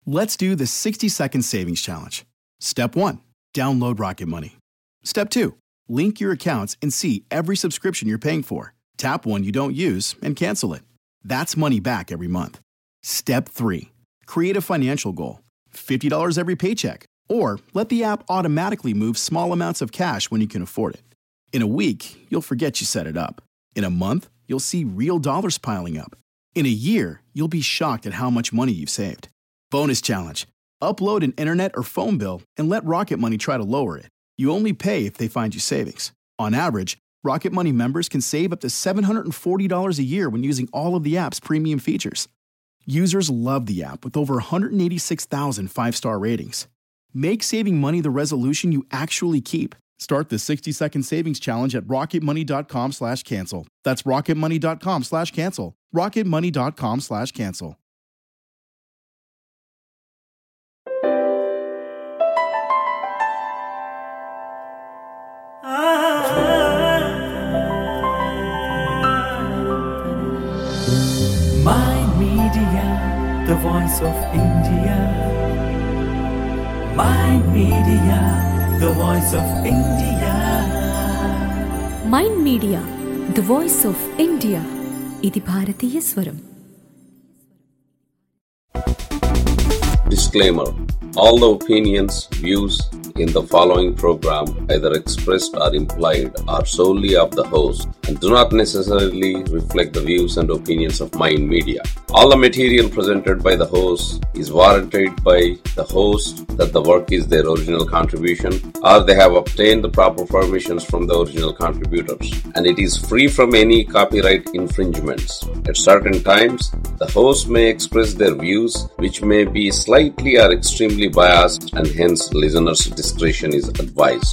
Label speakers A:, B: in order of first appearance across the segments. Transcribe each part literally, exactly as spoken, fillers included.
A: Let's do the sixty second savings challenge. Step one, download Rocket Money. Step two, link your accounts and see every subscription you're paying for. Tap one you don't use and cancel it. That's money back every month. Step three, create a financial goal. fifty dollars every paycheck. Or let the app automatically move small amounts of cash when you can afford it. In a week, you'll forget you set it up. In a month, you'll see real dollars piling up. In a year, you'll be shocked at how much money you've saved. Bonus challenge. Upload an internet or phone bill and let Rocket Money try to lower it. You only pay if they find you savings. On average, Rocket Money members can save up to seven hundred forty dollars a year when using all of the app's premium features. Users love the app with over one hundred eighty-six thousand five-star ratings. Make saving money the resolution you actually keep. Start the sixty second savings challenge at rocketmoney.com slash cancel. That's rocketmoney.com slash cancel. rocketmoney.com slash cancel.
B: My Media, the voice of India. My Media, the voice of India.
C: Mind media the voice of India. ఇది భారతీయ స్వరం.
D: Disclaimer. All the opinions, views in the following program either expressed or implied are solely of the host and do not necessarily reflect the views and opinions of Mind Media. All the material presented by the host is warranted by the host that the work is their original contribution or they have obtained the proper permissions from the original contributors and it is free from any copyright infringements. At certain times, the host may express their views which may be slightly or extremely biased and hence listeners' discretion is advised.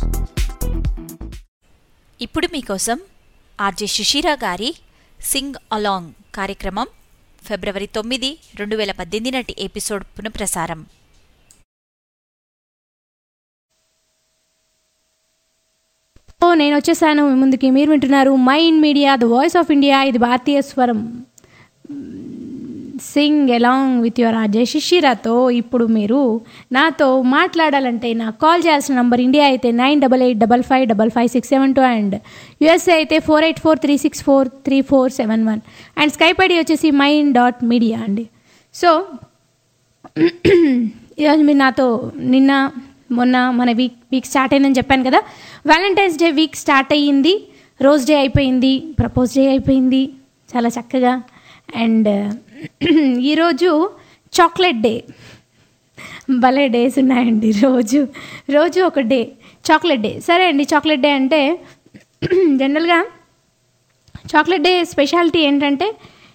E: ఇప్పుడు మీకోసం RJ శిశిర గారి Singh along కార్యక్రమం ఫిబ్రవరి తొమ్మిది రెండు వేల పద్దెనిమిది నాటి ఎపిసోడ్ పునఃప్రసారం.
F: నేను వచ్చేసాను మీ ముందుకి. మీరు వింటున్నారు Mind media the voice of India. ఇది భారతీయ స్వరం. Sing along with your RJ శిశిరాతో. ఇప్పుడు మీరు నాతో మాట్లాడాలంటే నాకు కాల్ చేయాల్సిన నంబర్ ఇండియా అయితే nine double eight double five double five six seven two and USA అయితే four eight four three six four three four seven one and Skype ID వచ్చేసి మైండ్ డాట్ మీడియా అండి. So ఈరోజు మీరు నాతో నిన్న మొన్న మన వీక్ వీక్ స్టార్ట్ అయిందని చెప్పాను కదా. వ్యాలంటైన్స్ డే వీక్ స్టార్ట్ అయ్యింది. రోజ్ డే అయిపోయింది, ప్రపోజ్ డే అయిపోయింది చాలా చక్కగా. అండ్ ఈరోజు చాక్లెట్ డే. భలే డేస్ ఉన్నాయండి. రోజు రోజు ఒక డే చాక్లెట్ డే. సరే అండి, చాక్లెట్ డే అంటే జనరల్గా చాక్లెట్ డే స్పెషాలిటీ ఏంటంటే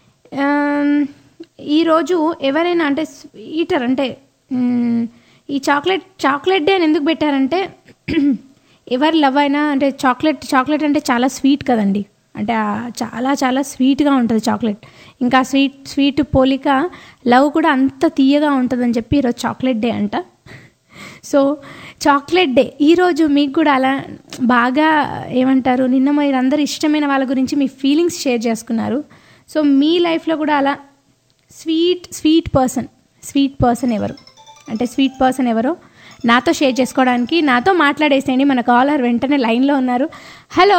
F: ఈరోజు ఎవరైనా అంటే స్వీటర్ అంటే ఈ చాక్లెట్ చాక్లెట్ డే అని ఎందుకు పెట్టారంటే ఎవరి లవ్ అయినా అంటే చాక్లెట్ చాక్లెట్ అంటే చాలా స్వీట్ కదండి. అంటే చాలా చాలా స్వీట్గా ఉంటుంది చాక్లెట్. ఇంకా స్వీట్ స్వీట్ పోలిక లవ్ కూడా అంత తీయగా ఉంటుందని చెప్పి ఈరోజు చాక్లెట్ డే అంట. సో చాక్లెట్ డే ఈరోజు మీకు కూడా అలా బాగా ఏమంటారు, నిన్న మీరు అందరు ఇష్టమైన వాళ్ళ గురించి మీ ఫీలింగ్స్ షేర్ చేసుకున్నారు. సో మీ లైఫ్లో కూడా అలా sweet sweet person sweet person ఎవరు అంటే స్వీట్ పర్సన్ ఎవరో నాతో షేర్ చేసుకోవడానికి నాతో మాట్లాడేసేయండి. మన కాలర్ వెంటనే లైన్లో ఉన్నారు. హలో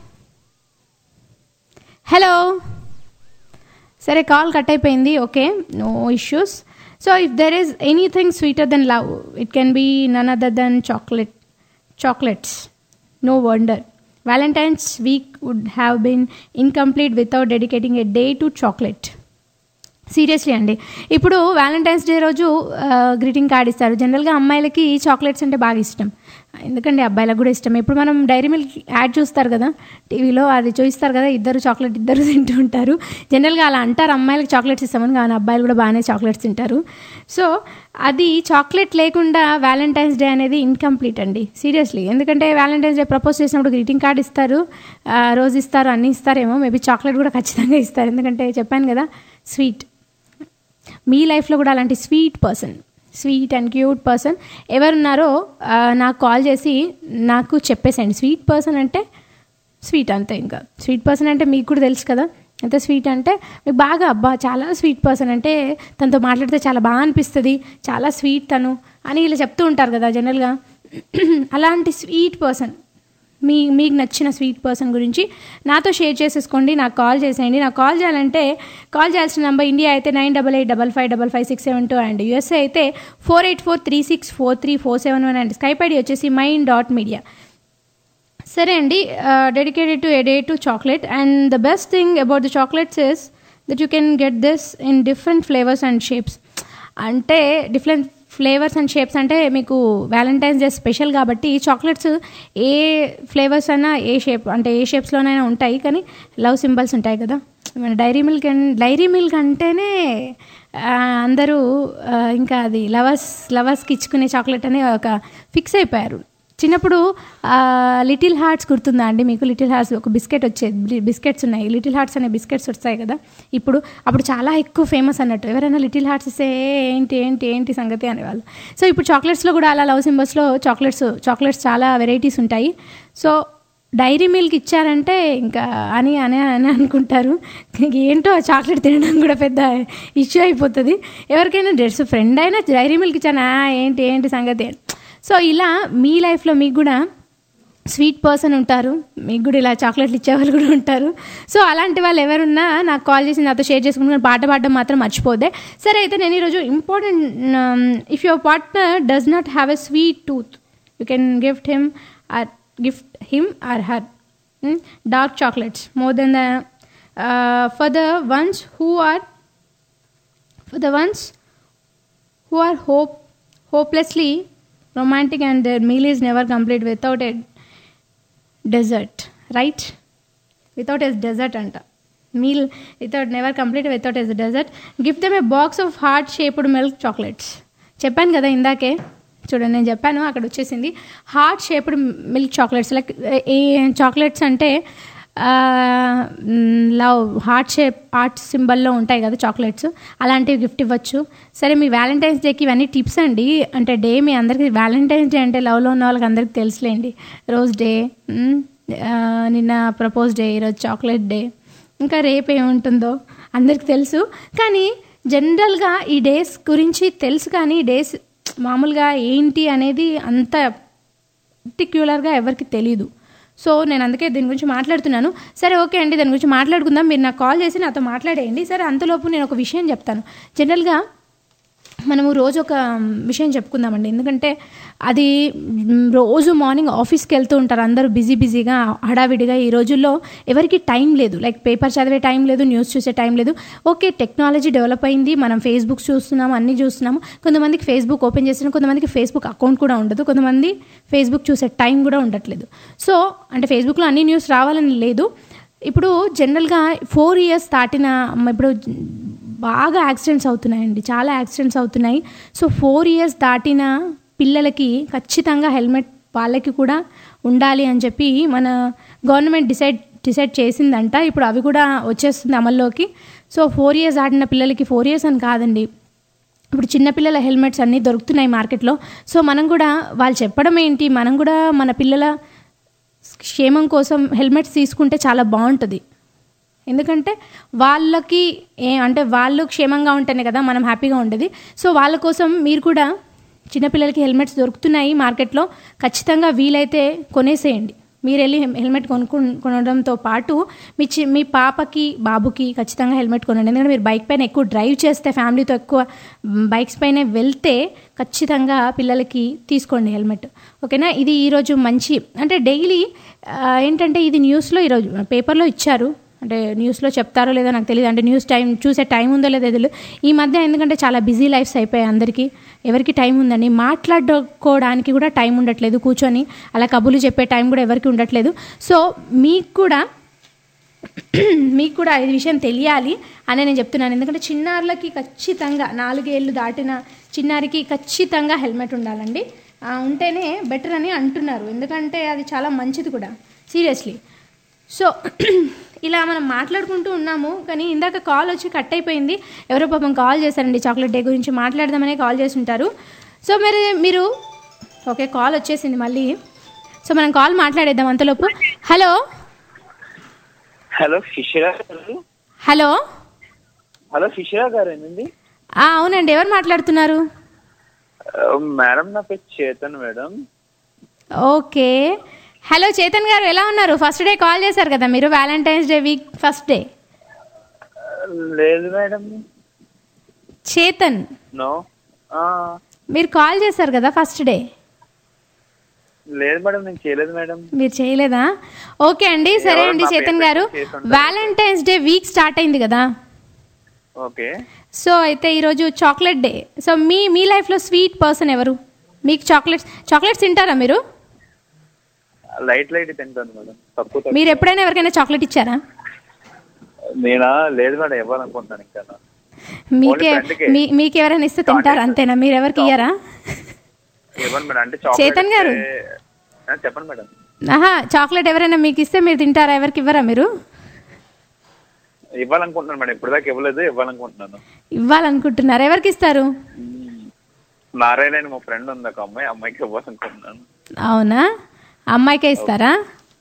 F: హలో సరే, కాల్ కట్ అయిపోయింది. Okay, no issues. So if there is anything sweeter than love, it can be none other than chocolate chocolates. No wonder Valentine's week would have been incomplete without dedicating a day to chocolate. Seriously అండి. ఇప్పుడు Valentine's day రోజు greeting card ఇస్తారు. జనరల్గా అమ్మాయిలకి chocolates అంటే బాగా ఇష్టం, ఎందుకంటే అబ్బాయిలకు కూడా ఇష్టం. ఇప్పుడు మనం డైరీ మిల్క్ యాడ్ చూస్తారు కదా టీవీలో, అది చూపిస్తారు కదా, ఇద్దరు చాక్లెట్ ఇద్దరు తింటూ ఉంటారు. జనరల్గా అలా అంటారు, అమ్మాయిలకు చాక్లెట్స్ ఇస్తామని, కానీ అబ్బాయిలు కూడా బాగానే చాక్లెట్స్ తింటారు. సో అది చాక్లెట్ లేకుండా వ్యాలంటైన్స్ డే అనేది ఇన్కంప్లీట్ అండి, సీరియస్లీ. ఎందుకంటే వ్యాలంటైన్స్ డే ప్రపోజ్ చేసినప్పుడు గ్రీటింగ్ కార్డ్ ఇస్తారు, రోజ్ ఇస్తారు, అన్నీ ఇస్తారేమో, మేబీ చాక్లెట్ కూడా ఖచ్చితంగా ఇస్తారు. ఎందుకంటే చెప్పాను కదా స్వీట్. మీ లైఫ్లో కూడా అలాంటి sweet person, sweet and cute person ఎవరున్నారో నాకు కాల్ చేసి నాకు చెప్పేసేయండి. స్వీట్ పర్సన్ అంటే స్వీట్ అంతే, ఇంకా స్వీట్ పర్సన్ అంటే మీకు కూడా తెలుసు కదా. ఎంత స్వీట్ అంటే మీకు బాగా అబ్బా చాలా స్వీట్ పర్సన్ అంటే తనతో మాట్లాడితే చాలా బాగా అనిపిస్తుంది, చాలా స్వీట్ తను అని ఇలా చెప్తూ ఉంటారు కదా జనరల్గా. అలాంటి స్వీట్ పర్సన్, మీ మీకు నచ్చిన స్వీట్ పర్సన్ గురించి నాతో షేర్ చేసేసుకోండి, నాకు కాల్ చేసేయండి. నాకు కాల్ చేయాలంటే కాల్ చేయాల్సిన నెంబర్ ఇండియా అయితే nine double eight double five double five six seven two and USA అయితే four eight four three six four three four seven one and Skype ID వచ్చేసి mind dot media. సరే అండి, dedicated to a day to chocolate and the best thing about the chocolates is that you can get this in different flavours and shapes. అంటే different flavours and shapes అంటే మీకు Valentine's day special కాబట్టి chocolates ఏ flavours అయినా ఏ shape అంటే ఏ షేప్స్లోనైనా ఉంటాయి, కానీ లవ్ సింబల్స్ ఉంటాయి కదా. మన Dairy Milk and Dairy Milk అంటేనే అందరూ ఇంకా అది లవర్స్ లవర్స్కి ఇచ్చుకునే చాక్లెట్ అని ఒక ఫిక్స్ అయిపోయారు. చిన్నప్పుడు లిటిల్ హార్ట్స్ గుర్తుందా అండి మీకు? లిటిల్ హార్ట్స్ ఒక బిస్కెట్ వచ్చేది, బిస్కెట్స్ ఉన్నాయి, లిటిల్ హార్ట్స్ అనే బిస్కెట్స్ వస్తాయి కదా ఇప్పుడు. అప్పుడు చాలా ఎక్కువ ఫేమస్ అన్నట్టు, ఎవరైనా లిటిల్ హార్ట్స్ ఇస్తే ఏంటి ఏంటి ఏంటి సంగతి అనేవాళ్ళు. సో ఇప్పుడు చాక్లెట్స్లో కూడా అలా లవ్ సింబల్స్లో చాక్లెట్స్ చాక్లెట్స్ చాలా వెరైటీస్ ఉంటాయి. సో డైరీ మిల్క్ ఇచ్చారంటే ఇంకా అని అని అని అనుకుంటారు, ఏంటో ఆ చాక్లెట్ తినడం కూడా పెద్ద ఇష్యూ అయిపోతుంది. ఎవరికైనా డ్రెస్ ఫ్రెండ్ అయినా డైరీ మిల్క్ ఇచ్చానా ఏంటి ఏంటి సంగతి. సో ఇలా మీ లైఫ్లో మీకు కూడా స్వీట్ పర్సన్ ఉంటారు, మీకు కూడా ఇలా చాక్లెట్లు ఇచ్చేవాళ్ళు కూడా ఉంటారు. సో అలాంటి వాళ్ళు ఎవరున్నా నాకు కాల్ చేసి నాతో షేర్ చేసుకుంటున్నారు, పాట పాడడం మాత్రం మర్చిపోద్దే. సరే అయితే నేను ఈరోజు important, if your partner does not have a sweet tooth you can gift him or gift him or her dark chocolates more than the for the ones who are for the ones who are hope hopelessly romantic and their meal is never complete without a dessert, right? Without a dessert anta meal without never complete without a dessert. Give them a box of heart shaped milk chocolates. చెప్పాను కదా ఇందాకే, చూడండి నేను చెప్పాను అక్కడ వచ్చేసింది heart shaped milk chocolates. Like a chocolates అంటే love heart shape heart సింబల్లో ఉంటాయి కదా చాక్లెట్స్, అలాంటివి గిఫ్ట్ ఇవ్వచ్చు. సరే మీ వ్యాలంటైన్స్ డేకి ఇవన్నీ టిప్స్ అండి. అంటే డే మీ అందరికీ వ్యాలంటైన్స్ డే అంటే లవ్లో ఉన్న వాళ్ళకి అందరికీ తెలుసులేండి. రోజ్ డే, నిన్న ప్రపోజ్ డే, ఈరోజు చాక్లెట్ డే, ఇంకా రేపు ఏముంటుందో అందరికీ తెలుసు. కానీ జనరల్గా ఈ డేస్ గురించి తెలుసు, కానీ ఈ డేస్ మామూలుగా ఏంటి అనేది అంత పర్టిక్యులర్గా ఎవరికి తెలీదు. సో నేను అందుకే దీని గురించి మాట్లాడుతున్నాను. సరే ఓకే అండి, దాని గురించి మాట్లాడుకుందాం. మీరు నాకు కాల్ చేసి నాతో మాట్లాడేయండి. సరే అంతలోపు నేను ఒక విషయం చెప్తాను. జనరల్గా మనము రోజు ఒక విషయం చెప్పుకుందామండి, ఎందుకంటే అది రోజు మార్నింగ్ ఆఫీస్కి వెళ్తూ ఉంటారు అందరూ బిజీ బిజీగా హడావిడిగా. ఈ రోజుల్లో ఎవరికి టైం లేదు, లైక్ పేపర్ చదివే టైం లేదు, న్యూస్ చూసే టైం లేదు. ఓకే టెక్నాలజీ డెవలప్ అయింది, మనం ఫేస్బుక్ చూస్తున్నాము, అన్నీ చూస్తున్నాము. కొంతమందికి ఫేస్బుక్ ఓపెన్ చేసిన, కొంతమందికి ఫేస్బుక్ అకౌంట్ కూడా ఉండదు, కొంతమంది ఫేస్బుక్ చూసే టైం కూడా ఉండట్లేదు. సో అంటే ఫేస్బుక్లో అన్ని న్యూస్ రావాలని లేదు. ఇప్పుడు జనరల్గా ఫోర్ ఇయర్స్ దాటిన ఇప్పుడు బాగా యాక్సిడెంట్స్ అవుతున్నాయండి, చాలా యాక్సిడెంట్స్ అవుతున్నాయి. సో ఫోర్ ఇయర్స్ దాటిన పిల్లలకి ఖచ్చితంగా హెల్మెట్ వాళ్ళకి కూడా ఉండాలి అని చెప్పి మన గవర్నమెంట్ డిసైడ్ డిసైడ్ చేసిందంట. ఇప్పుడు అవి కూడా వచ్చేస్తుంది అమల్లోకి. సో ఫోర్ ఇయర్స్ దాటిన పిల్లలకి, ఫోర్ ఇయర్స్ అని కాదండి, ఇప్పుడు చిన్నపిల్లల హెల్మెట్స్ అన్నీ దొరుకుతున్నాయి మార్కెట్లో. సో మనం కూడా వాళ్ళు చెప్పడం ఏంటి, మనం కూడా మన పిల్లల క్షేమం కోసం హెల్మెట్స్ తీసుకుంటే చాలా బాగుంటుంది. ఎందుకంటే వాళ్ళకి ఏ అంటే వాళ్ళు క్షేమంగా ఉంటేనే కదా మనం హ్యాపీగా ఉండేది. సో వాళ్ళ కోసం మీరు కూడా చిన్నపిల్లలకి హెల్మెట్స్ దొరుకుతున్నాయి మార్కెట్లో, ఖచ్చితంగా వీలైతే కొనేసేయండి. మీరు వెళ్ళి హెల్మెట్ కొనుక్కు కొనడంతో పాటు మీ చి మీ పాపకి బాబుకి ఖచ్చితంగా హెల్మెట్ కొనండి. ఎందుకంటే మీరు బైక్ పైన ఎక్కువ డ్రైవ్ చేస్తే, ఫ్యామిలీతో ఎక్కువ బైక్స్ పైన వెళ్తే ఖచ్చితంగా పిల్లలకి తీసుకోండి హెల్మెట్, ఓకేనా? ఇది ఈరోజు మంచి అంటే డైలీ ఏంటంటే ఇది న్యూస్లో ఈరోజు పేపర్లో ఇచ్చారు, అంటే న్యూస్లో చెప్తారో లేదో నాకు తెలియదు, అంటే న్యూస్ టైం చూసే టైం ఉందో లేదో తెలియదు ఈ మధ్య. ఎందుకంటే చాలా బిజీ లైఫ్స్ అయిపోయాయి అందరికీ, ఎవరికి టైం ఉందండి, మాట్లాడుకోవడానికి కూడా టైం ఉండట్లేదు, కూర్చొని అలా కబుర్లు చెప్పే టైం కూడా ఎవరికి ఉండట్లేదు. సో మీకు కూడా మీకు కూడా ఈ విషయం తెలియాలి అని నేను చెప్తున్నాను. ఎందుకంటే చిన్నారులకి ఖచ్చితంగా, నాలుగేళ్ళు దాటిన చిన్నారికి ఖచ్చితంగా హెల్మెట్ ఉండాలండి, ఉంటేనే బెటర్ అని అంటున్నారు. ఎందుకంటే అది చాలా మంచిది కూడా, సీరియస్లీ. సో ఇలా మనం మాట్లాడుకుంటూ ఉన్నాము, కానీ ఇందాక కాల్ వచ్చి కట్ అయిపోయింది. ఎవరో పాపం కాల్ చేశారండి, చాక్లెట్ డే గురించి మాట్లాడదామనే కాల్ చేసి ఉంటారు. సో మరి మీరు ఓకే కాల్ వచ్చేసింది మళ్ళీ. సో మనం కాల్ మాట్లాడేద్దాం అంతలోపు. Hello
G: hello Shishira.
F: Hello
G: hello Shishira గారేనండి?
F: అవునండి, ఎవరు మాట్లాడుతున్నారు?
G: మేడం నా పేరు Chetan madam.
F: Okay, hello Chetan garu, ఎలా ఉన్నారు? ఫస్ట్ డే కాల్ చేశారు కదా మీరు, Valentine's day week first day.
G: లేదు మేడం.
F: చేతన్
G: నో,
F: మీరు కాల్ చేశారు కదా ఫస్ట్ డే.
G: లేదు మేడం, నేను చేయలేదు మేడం.
F: మీరు చేయలేదా? ఓకే అండి, సరే అండి చేతన్ గారు, వ్యాలంటైన్స్ డే వీక్ స్టార్ట్ అయింది కదా.
G: ఓకే.
F: సో అయితే ఈరోజు చాక్లెట్ డే. సో మీ మీ లైఫ్లో స్వీట్ పర్సన్ ఎవరు? మీకు చాక్లెట్స్ చాక్లెట్స్ తింటారా మీరు?
G: లైట్ లైట్ తింటాను మేడం, తక్కువ.
F: మీరు ఎప్పుడైనా ఎవరికైనా చాక్లెట్ ఇచ్చారా?
G: నేనా? లేదు మేడం, ఇవ్వాలనుకుంటున్నాను ఇంకా.
F: మీకే మీకు ఎవరైనా ఇస్తే తింటారా అంతేనా? మీరు ఎవరికి ఇయ్యారా? చేతన్ గారు
G: చెప్పండి మేడం.
F: ఆహా, చాక్లెట్ ఎవరైనా మీకు ఇస్తే మీరు తింటారా? ఎవరికి ఇవ్వరా మీరు?
G: ఇవ్వాలనుకుంటున్నాను మేడం, ఇప్పుడు దాకా ఇవ్వలేదు, ఇవ్వాలనుకుంటున్నాను.
F: ఇవ్వాలనుకుంటున్నారు, ఎవరికి ఇస్తారు?
G: నారాయణ అని మా ఫ్రెండ్ ఉంది, ఒక అమ్మాయి, అమ్మాయికి ఇవ్వాలనుకుంటున్నాను.
F: అవునా, అమ్మాయికే ఇస్తారా?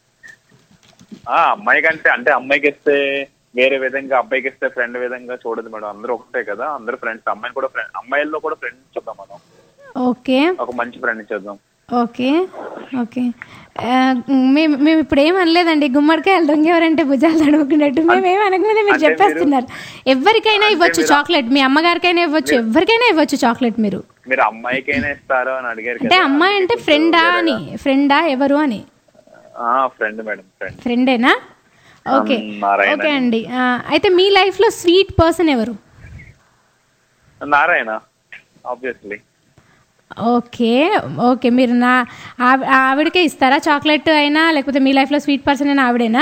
G: అమ్మాయి కంటే అంటే అమ్మాయికి ఇస్తే వేరే విధంగా, అబ్బాయికి ఇస్తే ఫ్రెండ్ విధంగా చూడదు మేడం. అందరూ ఒకటే కదా, అందరూ ఫ్రెండ్స్. అమ్మాయిని కూడా ఫ్రెండ్, అమ్మాయిల్లో కూడా ఫ్రెండ్ చూద్దాం మనం.
F: ఓకే,
G: ఒక మంచి ఫ్రెండ్ చూద్దాం.
F: Okay okay. మేము మేము ఇప్పుడు ఏం అనలేదండి, గుమ్మడికాయలు దొంగెవరంటే భుజాలు తడుముకున్నట్టు మేము ఏం అనకముందే మీరు చెప్పేస్తున్నారు. ఎవరికైనా ఇవ్వచ్చు చాక్లెట్, మీ అమ్మగారికైనా ఇవ్వచ్చు, ఎవరికైనా ఇవ్వచ్చు చాక్లెట్. మీరు
G: మీరు అమ్మాయికైనా ఇస్తారో అని అడిగారు.
F: అంటే అమ్మాయి అంటే ఫ్రెండా అని, ఫ్రెండా ఎవరు అని?
G: Friend madam, friend.
F: ఫ్రెండేనా? ఓకే ఓకే అండి. అయితే మీ లైఫ్ లో స్వీట్ పర్సన్ ఎవరు?
G: నారాయణ ఆబ్వియస్లీ.
F: ఓకే ఓకే, మీరు నా ఆవిడకే ఇస్తారా చాక్లెట్ అయినా, లేకపోతే మీ లైఫ్ లో స్వీట్ పర్సన్ అయినా ఆవిడేనా?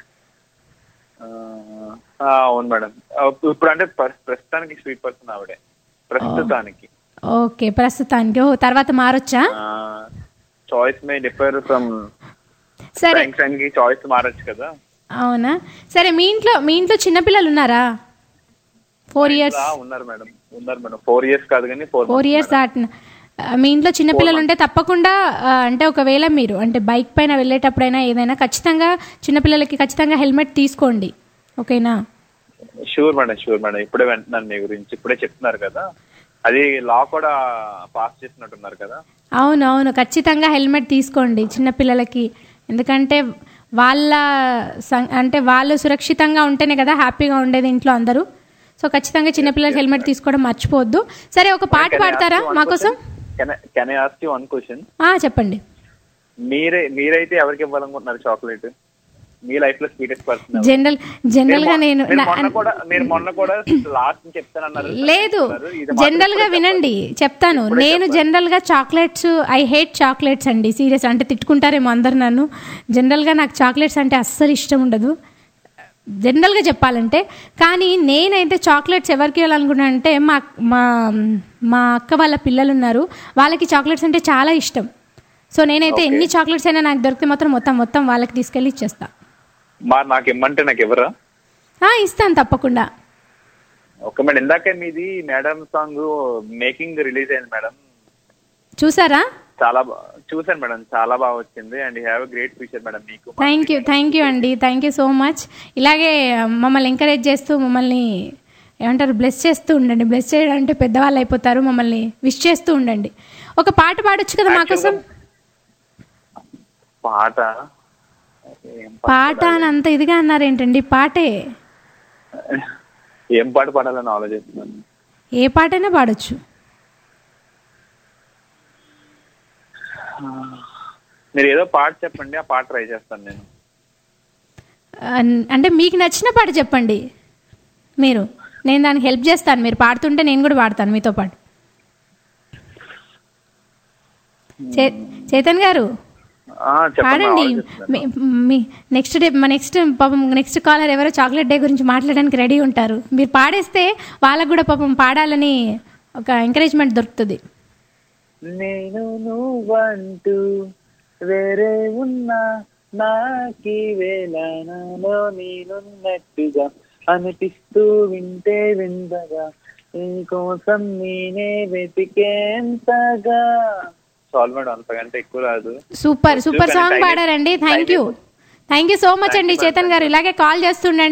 G: అవును మేడం, ఇప్పుడు అంటే ప్రస్తుతానికి స్వీట్ పర్సన్ ఆవిడే, ప్రస్తుతానికి.
F: ఓకే, ప్రస్తుతానికి. ఓ, తర్వాత మారొచ్చా?
G: Choice may differ from.
F: సరే,
G: చాయిస్ మారొచ్చు కదా.
F: అవునా, సరే. మీ ఇంట్లో మీ ఇంట్లో చిన్నపిల్లలు ఉన్నారా? ఫోర్ ఇయర్స్
G: ఉన్నారు మేడం, ఉన్నారు మేడం. ఫోర్ ఇయర్స్ కాదు కానీ ఫోర్
F: ఫోర్ ఇయర్స్ దాటిన మీ ఇంట్లో చిన్నపిల్లలు ఉంటే తప్పకుండా, అంటే ఒకవేళ మీరు అంటే బైక్ పైన వెళ్ళేటప్పుడైనా ఏదైనా ఖచ్చితంగా చిన్నపిల్లలకి ఖచ్చితంగా హెల్మెట్ తీసుకోండి, ఓకేనా?
G: Sure madam, sure madam. ఇప్పుడే వింటున్నాను మీ గురించి, ఇప్పుడే చెప్తున్నారు కదా, అది లా కూడా పాస్ చేసినట్టున్నారు కదా.
F: అవును అవును, ఖచ్చితంగా హెల్మెట్ తీసుకోండి చిన్నపిల్లలకి. ఎందుకంటే వాళ్ళ అంటే వాళ్ళు సురక్షితంగా ఉంటేనే కదా హ్యాపీగా ఉండేది ఇంట్లో అందరూ. సో ఖచ్చితంగా చిన్నపిల్లలకి హెల్మెట్ తీసుకోవడం మర్చిపోవద్దు. సరే, ఒక పాట పాడతారా మాకోసం?
G: Can I ask you one question?
F: చెప్పండి.
G: మీరే మీరైతే ఎవరికి ఇవ్వాలనుకుంటున్నారు చాక్లెట్ మీ లైఫ్ లో స్వీటెస్ట్ పర్సన్?
F: జనరల్ జనరల్ గా నేను
G: మీరు మొన్న కూడా లాస్ట్ చెప్తానన్నారు.
F: లేదు, జనరల్ గా వినండి, చెప్తాను. నేను జనరల్ గా చాక్లెట్స్, ఐ హేట్ చాక్లెట్స్ అండి, సీరియస్. అంటే తిట్టుకుంటారేమో అందరు నన్ను. జనరల్ గా నాకు చాక్లెట్స్ అంటే అస్సలు ఇష్టం ఉండదు, జనరల్గా చెప్పాలంటే. కానీ నేనైతే చాక్లెట్స్ ఎవరికి ఇవ్వాలనుకున్నాను అంటే, మా మా మా అక్క వాళ్ళ పిల్లలు ఉన్నారు, వాళ్ళకి చాక్లెట్స్ అంటే చాలా ఇష్టం. సో నేనైతే ఎన్ని చాక్లెట్స్ అయినా నాకు దొరికితే మాత్రం మొత్తం మొత్తం వాళ్ళకి తీసుకెళ్ళి ఇచ్చేస్తా.
G: నాకు ఇమ్మంటే నాకు ఎవరా?
F: ఇస్తాను తప్పకుండా.
G: Okay madam. ఇందాక మీది మేడం సాంగ్ మేకింగ్ రిలీజ్ అయింది మేడం, చూసారా? చాలా చూసాను మేడం, చాలా బాగా వచ్చింది. And have a great future madam మీకు.
F: థ్యాంక్ యూ థ్యాంక్ యూ అండి, థ్యాంక్ యూ సో మచ్. ఇలాగే మమ్మల్ని ఎంకరేజ్ చేస్తూ, మమ్మల్ని ఏమంటారు, బ్లెస్ చేస్తూ ఉండండి. బ్లెస్ చేయడం అంటే పెద్దవాళ్ళు అయిపోతారు, మమ్మల్ని విష్ చేస్తూ ఉండండి. ఒక పాట పాడొచ్చు కదా మాకోసం?
G: పాట
F: పాట అని అంత ఇదిగా అన్నారేంటండి? పాటే.
G: ఏం పాట పాడాలని ఆలోచిస్తున్నాను.
F: ఏ పాటైనా పాడొచ్చు.
G: మీరు ఏదో పాట చెప్పండి, ఆ పాట ట్రై చేస్తాను నేను.
F: అంటే మీకు నచ్చిన పాట చెప్పండి మీరు, నేను దానికి హెల్ప్ చేస్తాను. మీరు పాడుతుంటే నేను కూడా పాడతాను మీతో పాటు. చేతన్ గారు పాడండి. నెక్స్ట్ డే నెక్స్ట్ పాపం నెక్స్ట్ కాలర్ ఎవరో చాక్లెట్ డే గురించి మాట్లాడడానికి రెడీ ఉంటారు. మీరు పాడేస్తే వాళ్ళకు కూడా పాపం పాడాలని ఒక ఎంకరేజ్మెంట్ దొరుకుతుంది.
G: నేను నువ్వంటూ వేరే ఉన్నా నాకి వేళలో నేనున్నట్టుగా అనిపిస్తూ వింటే విందగా నీకోసం నేనే వెతికేంతగా. చాలు మేడం, అంతకంటే ఎక్కువ రాదు.
F: సూపర్ సూపర్ సాంగ్ పాడారండి. Thank you thank you so much అండి చేతన్ గారు. ఇలాగే కాల్ చేస్తుండండి.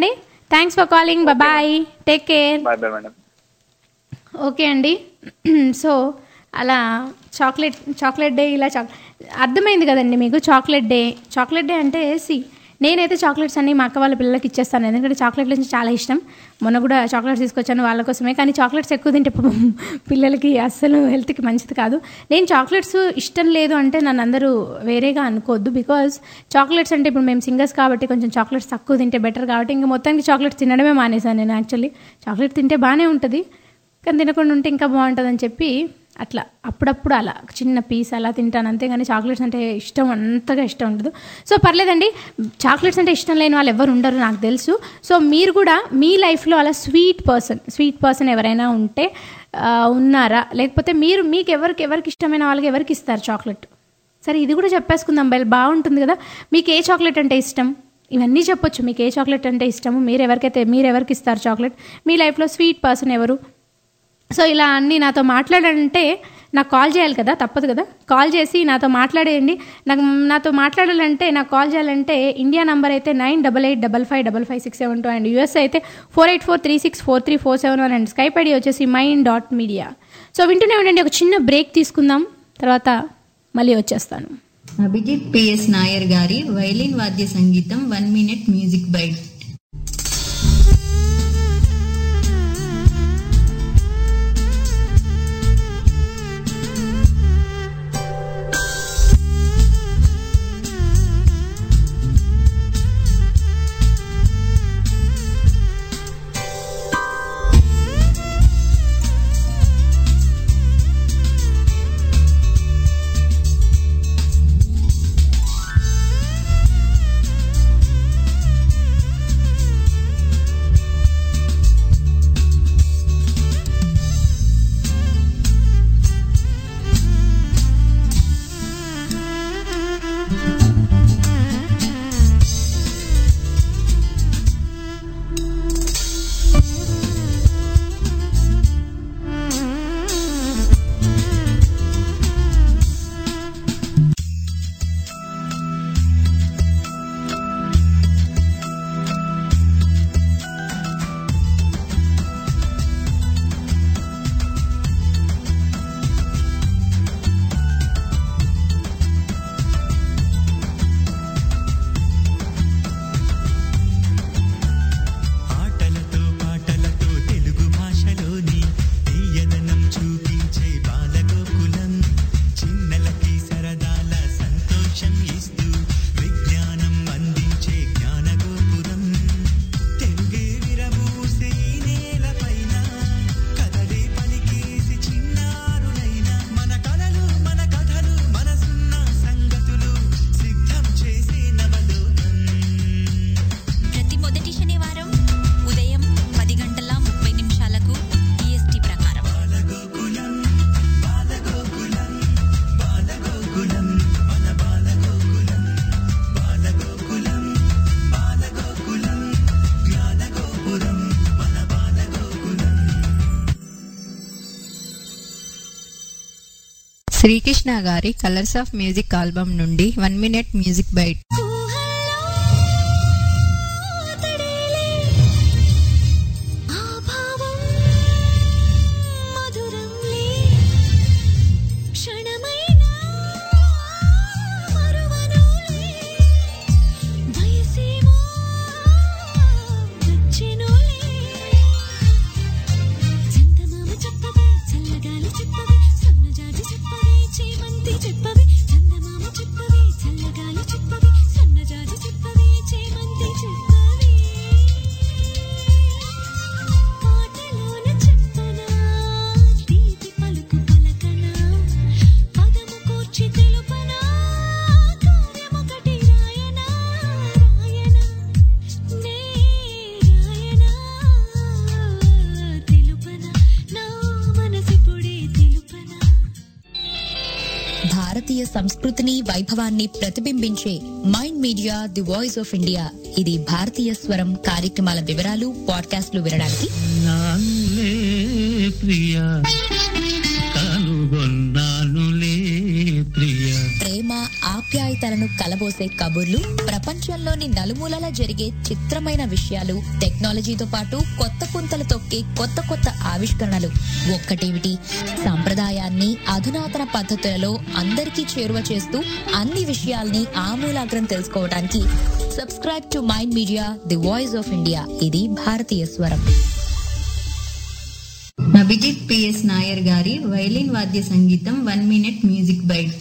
F: Thanks for calling. Bye, take care.
G: Bye bye madam.
F: Okay అండి. సో అలా చాక్లెట్ చాక్లెట్ డే ఇలా చాక్ అర్థమైంది కదండి మీకు. చాక్లెట్ డే చాక్లెట్ డే అంటే సి నేనైతే చాక్లెట్స్ అన్ని మా అక్క వాళ్ళ పిల్లలకి ఇచ్చేస్తాను, ఎందుకంటే చాక్లెట్ల నుంచి చాలా ఇష్టం. మొన్న కూడా చాక్లెట్స్ తీసుకొచ్చాను వాళ్ళ కోసమే. కానీ చాక్లెట్స్ ఎక్కువ తింటే పిల్లలకి అస్సలు హెల్త్కి మంచిది కాదు. నేను చాక్లెట్స్ ఇష్టం లేదు అంటే నన్ను అందరూ వేరేగా అనుకోవద్దు. బికాజ్ చాక్లెట్స్ అంటే ఇప్పుడు మేము సింగర్స్ కాబట్టి కొంచెం చాక్లెట్స్ తక్కువ తింటే బెటర్ కాబట్టి ఇంక మొత్తానికి చాక్లెట్స్ తినడమే మానేశాను నేను. యాక్చువల్లీ చాక్లెట్ తింటే బాగానే ఉంటుంది, కానీ తినకుండా ఉంటే ఇంకా బాగుంటుందని చెప్పి అట్లా అప్పుడప్పుడు అలా చిన్న పీస్ అలా తింటాను అంతేగాని చాక్లెట్స్ అంటే ఇష్టం అంతగా ఇష్టం ఉండదు. సో పర్లేదండి, చాక్లెట్స్ అంటే ఇష్టం లేని వాళ్ళు ఎవరు ఉండరు నాకు తెలుసు. సో మీరు కూడా మీ లైఫ్లో అలా స్వీట్ పర్సన్ స్వీట్ పర్సన్ ఎవరైనా ఉంటే ఉన్నారా, లేకపోతే మీరు మీకు ఎవరికి ఎవరికి ఇష్టమైన వాళ్ళకి ఎవరికి ఇస్తారు చాక్లెట్? సరే ఇది కూడా చెప్పేసుకుందాం బయలు, బాగుంటుంది కదా. మీకు ఏ చాక్లెట్ అంటే ఇష్టం ఇవన్నీ చెప్పొచ్చు. మీకు ఏ చాక్లెట్ అంటే ఇష్టము, మీరు ఎవరికైతే మీరు ఎవరికి ఇస్తారు చాక్లెట్, మీ లైఫ్లో స్వీట్ పర్సన్ ఎవరు? సో ఇలా అన్నీ నాతో మాట్లాడాలంటే నాకు కాల్ చేయాలి కదా, తప్పదు కదా. కాల్ చేసి నాతో మాట్లాడేయండి. నాకు నాతో మాట్లాడాలంటే నాకు కాల్ చేయాలంటే ఇండియా నంబర్ అయితే nine double eight double five double five six seven two and US అయితే four eight four three six four three four seven one and Skype ID వచ్చేసి మైండ్ డాట్ మీడియా. సో వింటూనే ఉండండి, ఒక చిన్న break తీసుకుందాం, తర్వాత మళ్ళీ వచ్చేస్తాను.
H: అభిజిత్ పిఎస్ నాయర్ గారి వైలిన్ వాద్య సంగీతం one minute music bite. Srikrishna గారి కలర్స్ ఆఫ్ మ్యూజిక్ ఆల్బమ్ నుండి వన్ మినిట్ మ్యూజిక్ బైట్. భారతీయ సంస్కృతిని వైభవాన్ని ప్రతిబింబించే Mind media the voice of India. ఇది భారతీయ స్వరం కార్యక్రమాల వివరాలు పాడ్కాస్ట్లు వినడానికి ప్రేమ ఆప్యాయతలను కలబోసే కబుర్లు, ప్రపంచ ప్రపంచంలోని నలుమూలలా జరిగే చిత్రమైన విషయాలు, టెక్నాలజీతో పాటు కొత్త పుంతలు తొక్కే కొత్త కొత్త ఆవిష్కరణలు, ఒక్కటేమిటి సంప్రదాయాన్ని అధునాతన పద్ధతులలో అందరికీ చేరువ చేస్తూ అన్ని విషయాల్ని ఆమూలాగ్రం తెలుసుకోవడానికి subscribe to mind media the voice of India. ఇది భారతీయ స్వరం.
I: అభిజిత్ పిఎస్ నాయర్ గారి వైలిన్ వాద్య సంగీతం one minute music bite.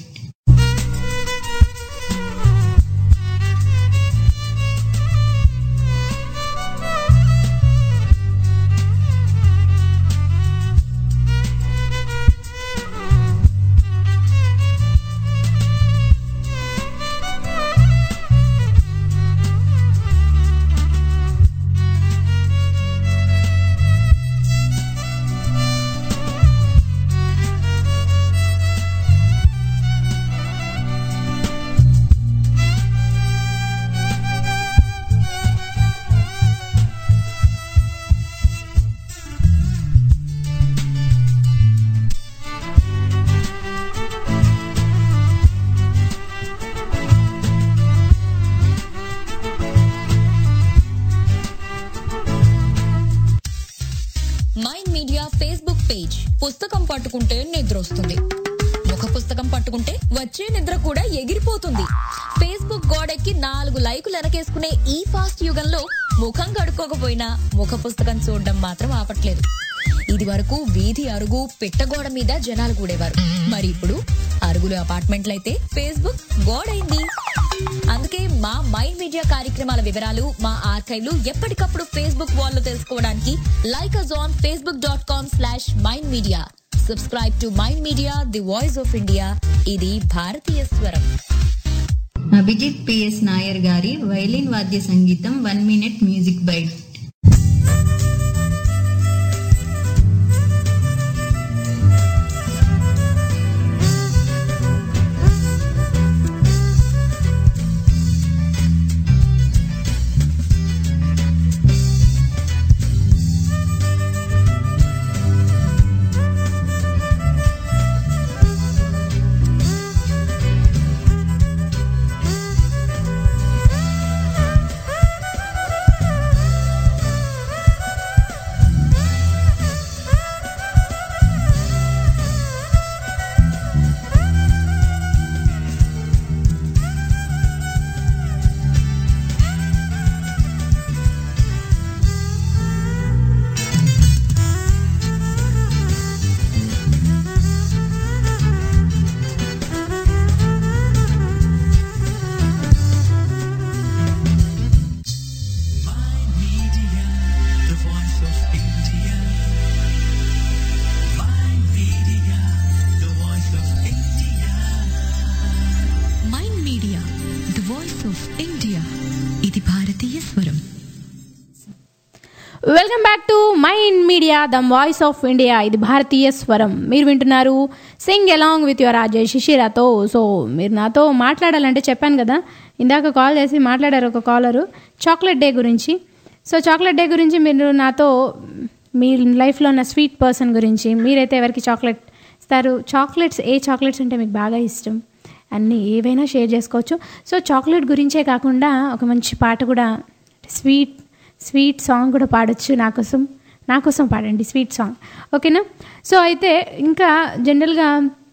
H: Mind Media Facebook page. పుస్తకం పట్టుకుంటే నిద్ర వస్తుంది, ముఖ పుస్తకం పట్టుకుంటే వచ్చే నిద్ర కూడా ఎగిరిపోతుంది. ఫేస్బుక్ గోడెక్కి నాలుగు లైకులు వెనకేసుకునే ఈ ఫాస్ట్ యుగంలో ముఖం కడుక్కోకపోయినా ముఖ పుస్తకం చూడడం మాత్రం ఆపట్లేదు. ఇది వరకు వీధి అరుగు పిట్టగోడ మీద జనాలు కూడేవారు, మరి ఇప్పుడు అరుగులు అపార్ట్మెంట్లయితే ఫేస్బుక్ గోడైంది. అందుకే మా మైండ్ మీడియా కార్యక్రమాల వివరాలు, మా ఆర్కైవ్లు ఎప్పటికప్పుడు ఫేస్బుక్ వాల్ లో తెలుసుకోవడానికి like us on Facebook dot com slash mind media. Subscribe to mind media the voice of India. ఇది భారతీయ స్వరం.
I: అభిజిత్ పిఎస్ నాయర్ గారి వైలిన్ వాద్య సంగీతం one minute music bite.
F: Welcome back to mind media the voice of India. ఇది భారతీయ స్వరం. మీరు వింటున్నారు sing along with your Rajesh శిశిరాతో. సో మీరు నాతో మాట్లాడాలంటే చెప్పాను కదా, ఇందాక కాల్ చేసి మాట్లాడారు ఒక కాలరు చాక్లెట్ డే గురించి. సో చాక్లెట్ డే గురించి మీరు నాతో మీ లైఫ్లో ఉన్న స్వీట్ పర్సన్ గురించి, మీరైతే ఎవరికి చాక్లెట్ ఇస్తారు, చాక్లెట్స్ ఏ చాక్లెట్స్ అంటే మీకు బాగా ఇష్టం, అన్నీ ఏవైనా షేర్ చేసుకోవచ్చు. సో చాక్లెట్ గురించే కాకుండా ఒక మంచి పాట కూడా, స్వీట్ స్వీట్ సాంగ్ కూడా పాడొచ్చు. నా కోసం నా కోసం పాడండి స్వీట్ సాంగ్, ఓకేనా? సో అయితే ఇంకా జనరల్గా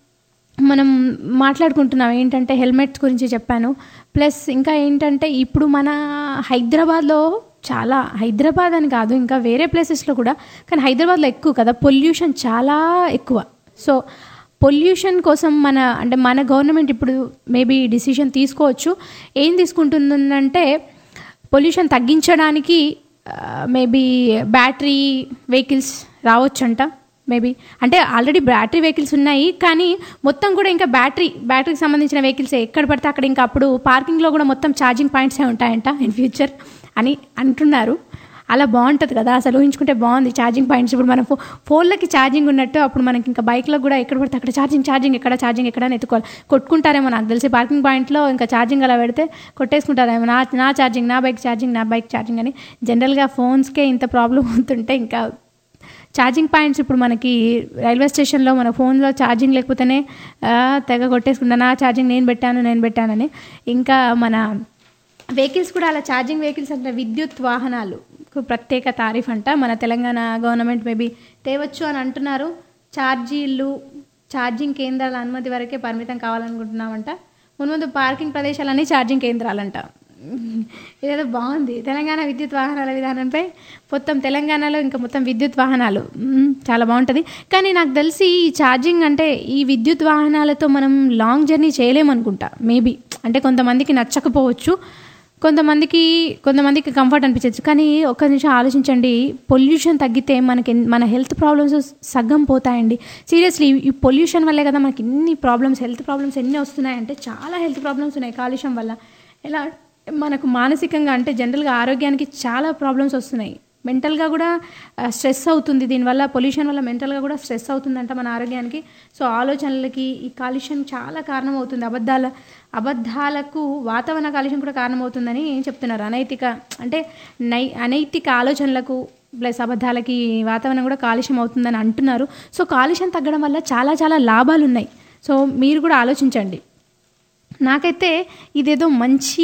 F: మనం మాట్లాడుకుంటున్నాం ఏంటంటే హెల్మెట్స్ గురించి చెప్పాను. ప్లస్ ఇంకా ఏంటంటే ఇప్పుడు మన హైదరాబాద్లో చాలా, హైదరాబాద్ అని కాదు ఇంకా వేరే ప్లేసెస్లో కూడా, కానీ హైదరాబాద్లో ఎక్కువ కదా పొల్యూషన్, చాలా ఎక్కువ. సో పొల్యూషన్ కోసం మన అంటే మన గవర్నమెంట్ ఇప్పుడు మేబీ డిసిషన్ తీసుకోవచ్చు. ఏం తీసుకుంటుందంటే పొల్యూషన్ తగ్గించడానికి మేబీ బ్యాటరీ వెహికల్స్ రావచ్చంట. మేబీ అంటే ఆల్రెడీ బ్యాటరీ వెహికల్స్ ఉన్నాయి, కానీ మొత్తం కూడా ఇంకా బ్యాటరీ బ్యాటరీకి సంబంధించిన వెహికల్స్ ఎక్కడ పడితే అక్కడ ఇంకా అప్పుడు పార్కింగ్లో కూడా మొత్తం ఛార్జింగ్ పాయింట్సే ఉంటాయంట ఇన్ ఫ్యూచర్ అని అంటున్నారు. అలా బాగుంటుంది కదా, అసలు ఊహించుకుంటే బాగుంది ఛార్జింగ్ పాయింట్స్. ఇప్పుడు మన ఫో ఫోన్లకి ఛార్జింగ్ ఉన్నట్టు అప్పుడు మనకి ఇంకా బైక్లో కూడా ఎక్కడ పడితే అక్కడ ఛార్జింగ్ ఛార్జింగ్ ఎక్కడ ఛార్జింగ్ ఎక్కడ అని ఎత్తుకోవాలి. కొట్టుకుంటారేమో నాకు తెలిసి పార్కింగ్ పాయింట్లో ఇంకా ఛార్జింగ్ అలా పెడితే కొట్టేసుకుంటారేమో, నా నా ఛార్జింగ్ నా బైక్ ఛార్జింగ్ నా బైక్ ఛార్జింగ్ అని. జనరల్గా ఫోన్స్కే ఇంత ప్రాబ్లం అవుతుంటే ఇంకా ఛార్జింగ్ పాయింట్స్ ఇప్పుడు మనకి రైల్వే స్టేషన్లో మన ఫోన్లో ఛార్జింగ్ లేకపోతేనే తెగ కొట్టేసుకుంటా, నా ఛార్జింగ్ నేను పెట్టాను నేను పెట్టానని. ఇంకా మన వెహికల్స్ కూడా అలా ఛార్జింగ్ వెహికల్స్ అంటే విద్యుత్ వాహనాలు ప్రత్యేక తారీఫ్ అంట మన తెలంగాణ గవర్నమెంట్ మేబీ తేవచ్చు అని అంటున్నారు. ఛార్జీలు ఛార్జింగ్ కేంద్రాల అనుమతి వరకే పరిమితం కావాలనుకుంటున్నామంట. మున్ముందు పార్కింగ్ ప్రదేశాలన్నీ ఛార్జింగ్ కేంద్రాలంట. ఇదేదో బాగుంది. తెలంగాణ విద్యుత్ వాహనాల విధానంపై మొత్తం తెలంగాణలో ఇంకా మొత్తం విద్యుత్ వాహనాలు చాలా బాగుంటుంది. కానీ నాకు తెలిసి ఈ ఛార్జింగ్ అంటే ఈ విద్యుత్ వాహనాలతో మనం లాంగ్ జర్నీ చేయలేమనుకుంటా మేబీ. అంటే కొంతమందికి నచ్చకపోవచ్చు, కొంతమందికి కొంతమందికి కంఫర్ట్ అనిపించవచ్చు. కానీ ఒక్క నిమిషం ఆలోచించండి, పొల్యూషన్ తగ్గితే మనకి మన హెల్త్ ప్రాబ్లమ్స్ సగ్గం పోతాయండి. సీరియస్లీ ఈ పొల్యూషన్ వల్లే కదా మనకి ఇన్ని ప్రాబ్లమ్స్, హెల్త్ ప్రాబ్లమ్స్ ఎన్ని వస్తున్నాయంటే చాలా హెల్త్ ప్రాబ్లమ్స్ ఉన్నాయి కాలుష్యం వల్ల. ఎలా మనకు మానసికంగా అంటే జనరల్గా ఆరోగ్యానికి చాలా ప్రాబ్లమ్స్ వస్తున్నాయి. మెంటల్గా కూడా స్ట్రెస్ అవుతుంది దీనివల్ల, పొల్యూషన్ వల్ల మెంటల్గా కూడా స్ట్రెస్ అవుతుందంట మన ఆరోగ్యానికి. సో ఆలోచనలకి ఈ కాలుష్యం చాలా కారణం అవుతుంది. అబద్ధాల అబద్ధాలకు వాతావరణ కాలుష్యం కూడా కారణమవుతుందని చెప్తున్నారు. అనైతిక అంటే నై అనైతిక ఆలోచనలకు ప్లస్ అబద్ధాలకి వాతావరణం కూడా కాలుష్యం అవుతుందని అంటున్నారు. సో కాలుష్యం తగ్గడం వల్ల చాలా చాలా లాభాలు ఉన్నాయి. సో మీరు కూడా ఆలోచించండి. నాకైతే ఇదేదో మంచి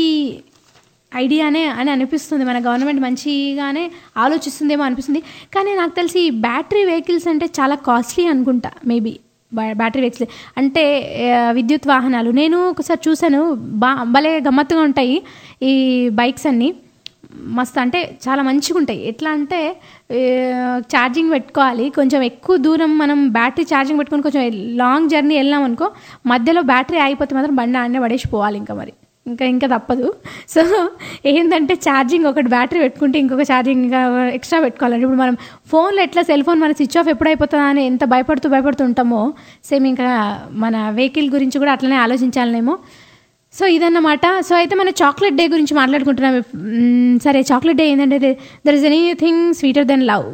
F: ఐడియానే అని అనిపిస్తుంది. మన గవర్నమెంట్ మంచిగానే ఆలోచిస్తుందేమో అనిపిస్తుంది. కానీ నాకు తెలిసి బ్యాటరీ వెహికల్స్ అంటే చాలా కాస్ట్లీ అనుకుంటా మేబీ. బ్యాటరీ వెహికల్స్ అంటే విద్యుత్ వాహనాలు నేను ఒకసారి చూశాను, బా భలే గమ్మత్తుగా ఉంటాయి ఈ బైక్స్ అన్నీ. మస్తు అంటే చాలా మంచిగా ఉంటాయి. ఎట్లా అంటే ఛార్జింగ్ పెట్టుకోవాలి, కొంచెం ఎక్కువ దూరం మనం బ్యాటరీ ఛార్జింగ్ పెట్టుకొని కొంచెం లాంగ్ జర్నీ వెళ్ళాం అనుకో, మధ్యలో బ్యాటరీ ఆగిపోతే మాత్రం బండి ఆడనే పడేసిపోవాలి ఇంకా మరి ఇంకా ఇంకా తప్పదు. సో ఏంటంటే ఛార్జింగ్ ఒకటి బ్యాటరీ పెట్టుకుంటే ఇంకొక ఛార్జింగ్ ఇంకా ఎక్స్ట్రా పెట్టుకోవాలండి. ఇప్పుడు మనం ఫోన్లో ఎట్లా సెల్ ఫోన్ మన స్విచ్ ఆఫ్ ఎప్పుడైపోతుందా అని ఎంత భయపడుతూ భయపడుతూ ఉంటామో, సేమ్ ఇంకా మన వెహికల్ గురించి కూడా అట్లనే ఆలోచించాలనేమో. సో ఇదన్నమాట. సో అయితే మన చాక్లెట్ డే గురించి మాట్లాడుకుంటున్నాం. సరే, చాక్లెట్ డే ఏంటంటే there is anything sweeter than love.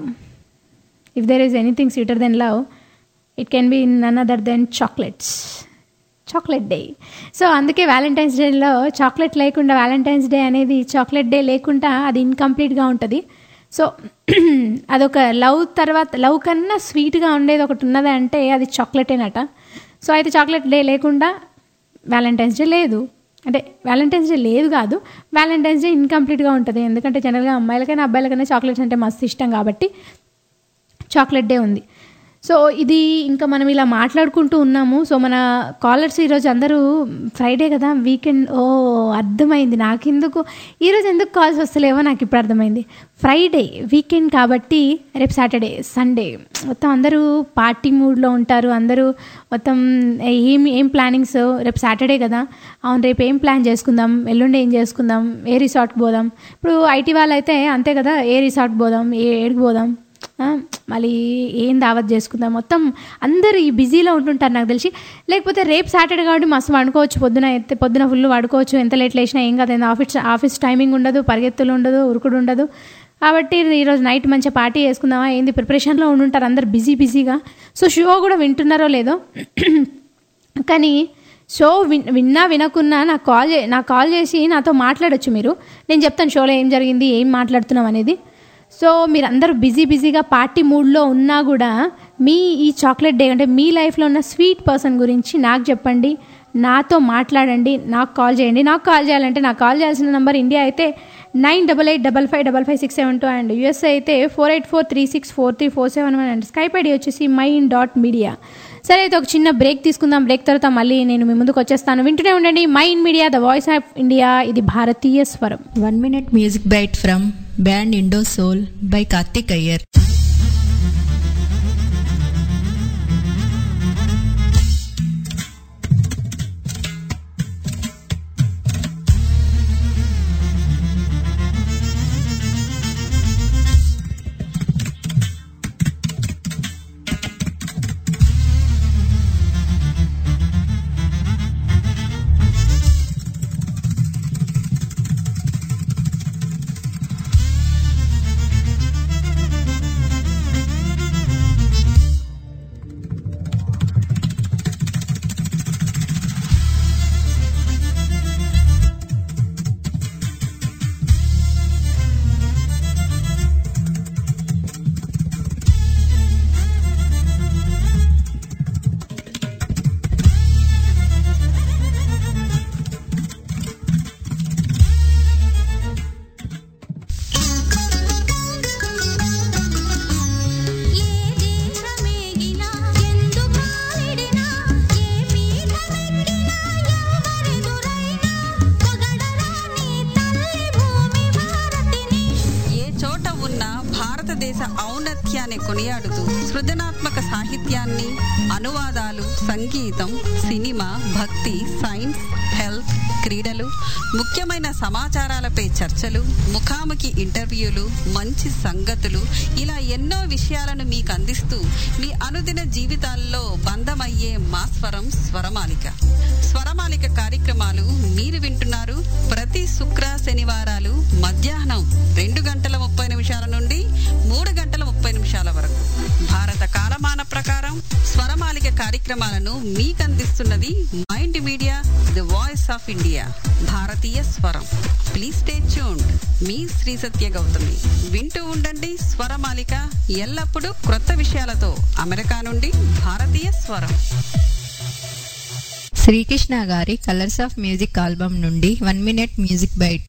F: If there is anything sweeter than love, it can be none other than chocolates. Chocolate day. So అందుకే వ్యాలంటైన్స్ డేలో చాక్లెట్ లేకుండా, వ్యాలంటైన్స్ డే అనేది chocolate day లేకుండా అది ఇన్కంప్లీట్గా ఉంటుంది. So అదొక love తర్వాత love కన్నా స్వీట్గా ఉండేది ఒకటి ఉన్నది అంటే అది చాక్లెటేనట. సో అయితే చాక్లెట్ డే లేకుండా వ్యాలంటైన్స్ డే లేదు. అంటే వ్యాలంటైన్స్ డే లేదు కాదు, వ్యాలంటైన్స్ డే ఇన్కంప్లీట్గా ఉంటుంది. ఎందుకంటే జనరల్గా అమ్మాయిలకైనా అబ్బాయిలకైనా చాక్లెట్స్ అంటే మస్తు ఇష్టం కాబట్టి చాక్లెట్ డే ఉంది. సో ఇది ఇంకా మనం ఇలా మాట్లాడుకుంటూ ఉన్నాము. సో మన కాలర్స్ ఈరోజు అందరూ ఫ్రైడే కదా, వీకెండ్. ఓ అర్థమైంది నాకెందుకు ఈరోజు ఎందుకు కాల్స్ వస్తలేవో నాకు ఇప్పుడు అర్థమైంది. ఫ్రైడే వీకెండ్ కాబట్టి రేపు సాటర్డే సండే మొత్తం అందరూ పార్టీ మూడ్లో ఉంటారు. అందరూ మొత్తం ఏం ఏం ప్లానింగ్స్, రేపు సాటర్డే కదా, అవును రేపు ఏం ప్లాన్ చేసుకుందాం, ఎల్లుండి ఏం చేసుకుందాం, ఏ రిసార్ట్కి పోదాం. ఇప్పుడు ఐటీ వాళ్ళు అయితే అంతే కదా, ఏ రిసార్ట్కి పోదాం, ఏ ఏడికి పోదాం, మళ్ళీ ఏం దావత్ చేసుకుందాం, మొత్తం అందరూ ఈ బిజీలో ఉంటుంటారు నాకు తెలిసి. లేకపోతే రేపు సాటర్డే కాబట్టి మస్తు వండుకోవచ్చు, పొద్దున అయితే పొద్దున ఫుల్ వండుకోవచ్చు, ఎంత లేట్ లేచినా ఏం కాదు. ఆఫీస్ ఆఫీస్ టైమింగ్ ఉండదు, పరిగెత్తులు ఉండదు, ఉరుకుడు ఉండదు. కాబట్టి ఈరోజు నైట్ మంచిగా పార్టీ చేసుకుందామా ఏంది ప్రిపరేషన్లో ఉండుంటారు అందరు బిజీ బిజీగా. సో షో కూడా వింటున్నారో లేదో కానీ షో విన్ విన్నా వినకున్నా నాకు కాల్ నాకు కాల్ చేసి నాతో మాట్లాడచ్చు మీరు. నేను చెప్తాను షోలో ఏం జరిగింది, ఏం మాట్లాడుతున్నాం అనేది. సో మీరు అందరూ బిజీ బిజీగా పార్టీ మూడ్లో ఉన్నా కూడా మీ ఈ చాక్లెట్ డే అంటే మీ లైఫ్లో ఉన్న స్వీట్ పర్సన్ గురించి నాకు చెప్పండి, నాతో మాట్లాడండి, నాకు కాల్ చేయండి. నాకు కాల్ చేయాలంటే నాకు కాల్ చేయాల్సిన నెంబర్ ఇండియా అయితే nine double eight double five double five six seven two and USA అయితే four eight four three six four three four seven one and Skype ID వచ్చేసి మైన్ డాట్ మీడియా. సరే అయితే ఒక చిన్న break తీసుకుందాం. Break తర్వాత మళ్ళీ నేను మీ ముందుకు వచ్చేస్తాను. వింటూనే ఉండండి mind media, the voice of India. ఇది భారతీయ స్వరం.
I: One minute music bite from band Indo Soul by Karthik Iyer.
J: సాహిత్యాన్ని కొనియాడుతూ సృజనాత్మక సాహిత్యాన్ని, అనువాదాలు, సంగీతం, సినిమా, భక్తి, సైన్స్, హెల్త్, క్రీడలు, ముఖ్యమైన సమాచారాలపై చర్చలు, ముఖాముఖి ఇంటర్వ్యూలు, మంచి సంగతులు, ఇలా ఎన్నో విషయాలను మీకు అందిస్తూ మీ అనుదిన జీవితాల్లో బంధమయ్యే మా స్వరం స్వరమాలిక. స్వరమాలిక కార్యక్రమాలు మీరు వింటున్నారు ప్రతి శుక్ర శనివారాలు మధ్యాహ్నం రెండు గంటల ముప్పై నిమిషాల నుండి మూడు గంటల ముప్పై నిమిషాల వరకు భారత కాలమాన ప్రకారం స్వరమాలిక కార్యక్రమాలను మీకు అందిస్తున్నది mind media, the voice of India, భారతీయ స్వరం. Please stay tuned. మీ శ్రీ సత్య గౌతమి. వింటూ ఉండండి స్వరమాలిక, ఎల్లప్పుడూ క్రొత్త విషయాలతో. అమెరికా నుండి భారతీయ స్వరం.
I: శ్రీకృష్ణ గారి కలర్స్ ఆఫ్ మ్యూజిక్ ఆల్బమ్ నుండి వన్ మినిట్ మ్యూజిక్ బైట్.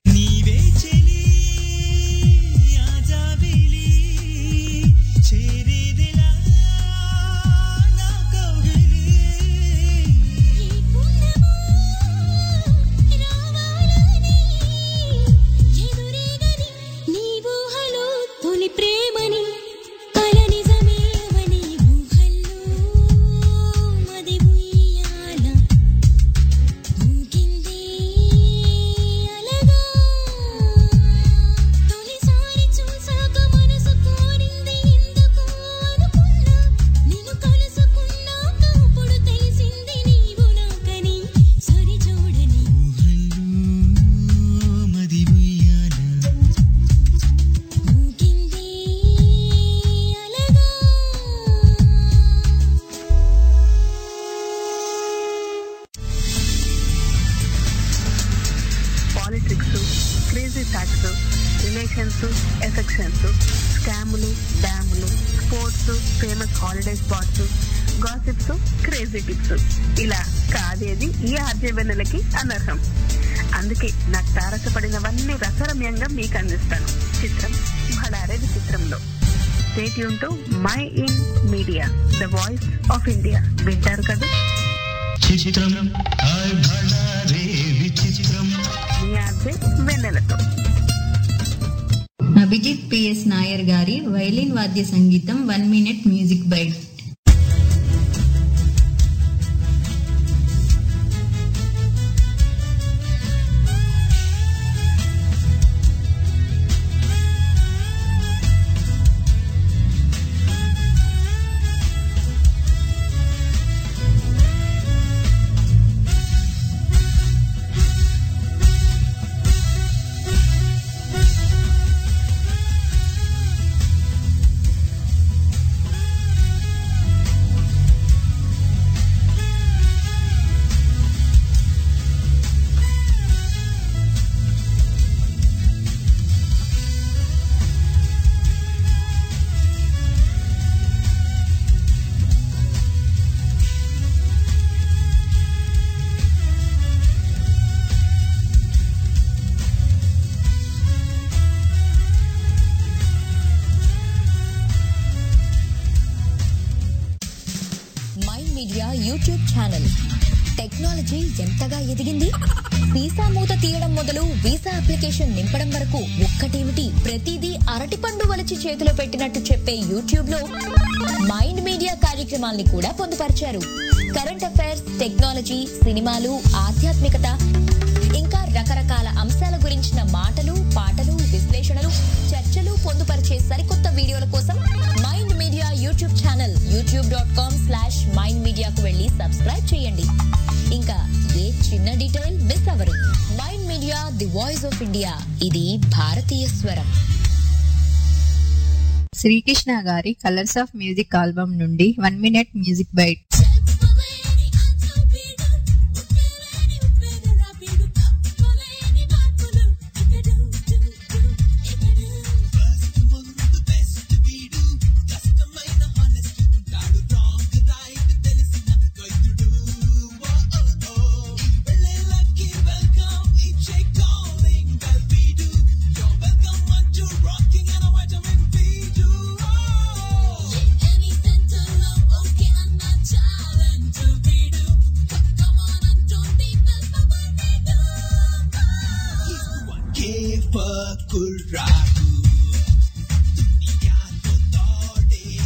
K: ఇలా కాదేది ఈ ఆర్జవెన్నెలకి అనర్హం. అందుకే నాకు తారసపడినవన్నీ రసరమ్యంగా మీకు అందిస్తాను. చిత్రం భడారే విచిత్రంలో. Stay tune to mind media, the voice of India. వింటారు కదా? మీ ఆర్జే వెన్నెలతో.
I: అభిజిత్ పిఎస్ నాయర్ గారి వైలిన్ వాద్య సంగీతం one minute music bite.
H: YouTube channel. Technology ఎంతగా ఎదిగింది? వీసా మూత తీయడం మొదలు వీసా అప్లికేషన్ నింపడం వరకు ఒక్కటేమిటి, ప్రతిదీ అరటిపండు వలచి చేతిలో పెట్టినట్టు చెప్పే యూట్యూబ్ లో మైండ్ మీడియా కార్యక్రమాల్ని కూడా పొందుపరిచారు. కరెంట్ అఫైర్స్, టెక్నాలజీ, సినిమాలు, ఆధ్యాత్మికత, ఇంకా రకరకాల అంశాల గురించిన మాటలు, పాటలు, విశ్లేషణలు, చర్చలు పొందుపరిచే సరికొత్త వీడియోల కోసం mind media YouTube channel YouTube dot com slash mind మీడియాకు వెళ్లి సబ్స్క్రైబ్ చేయండి. ఇంకా ఏ చిన్న డీటెయిల్ మిస్ అవ్వరు. Mind media, the voice of India, ఇది భారతీయ స్వరం.
I: శ్రీకృష్ణ గారి కలర్స్ ఆఫ్ మ్యూజిక్ ఆల్బమ్ నుండి one minute music bite.
B: Kurraku, duniya to tode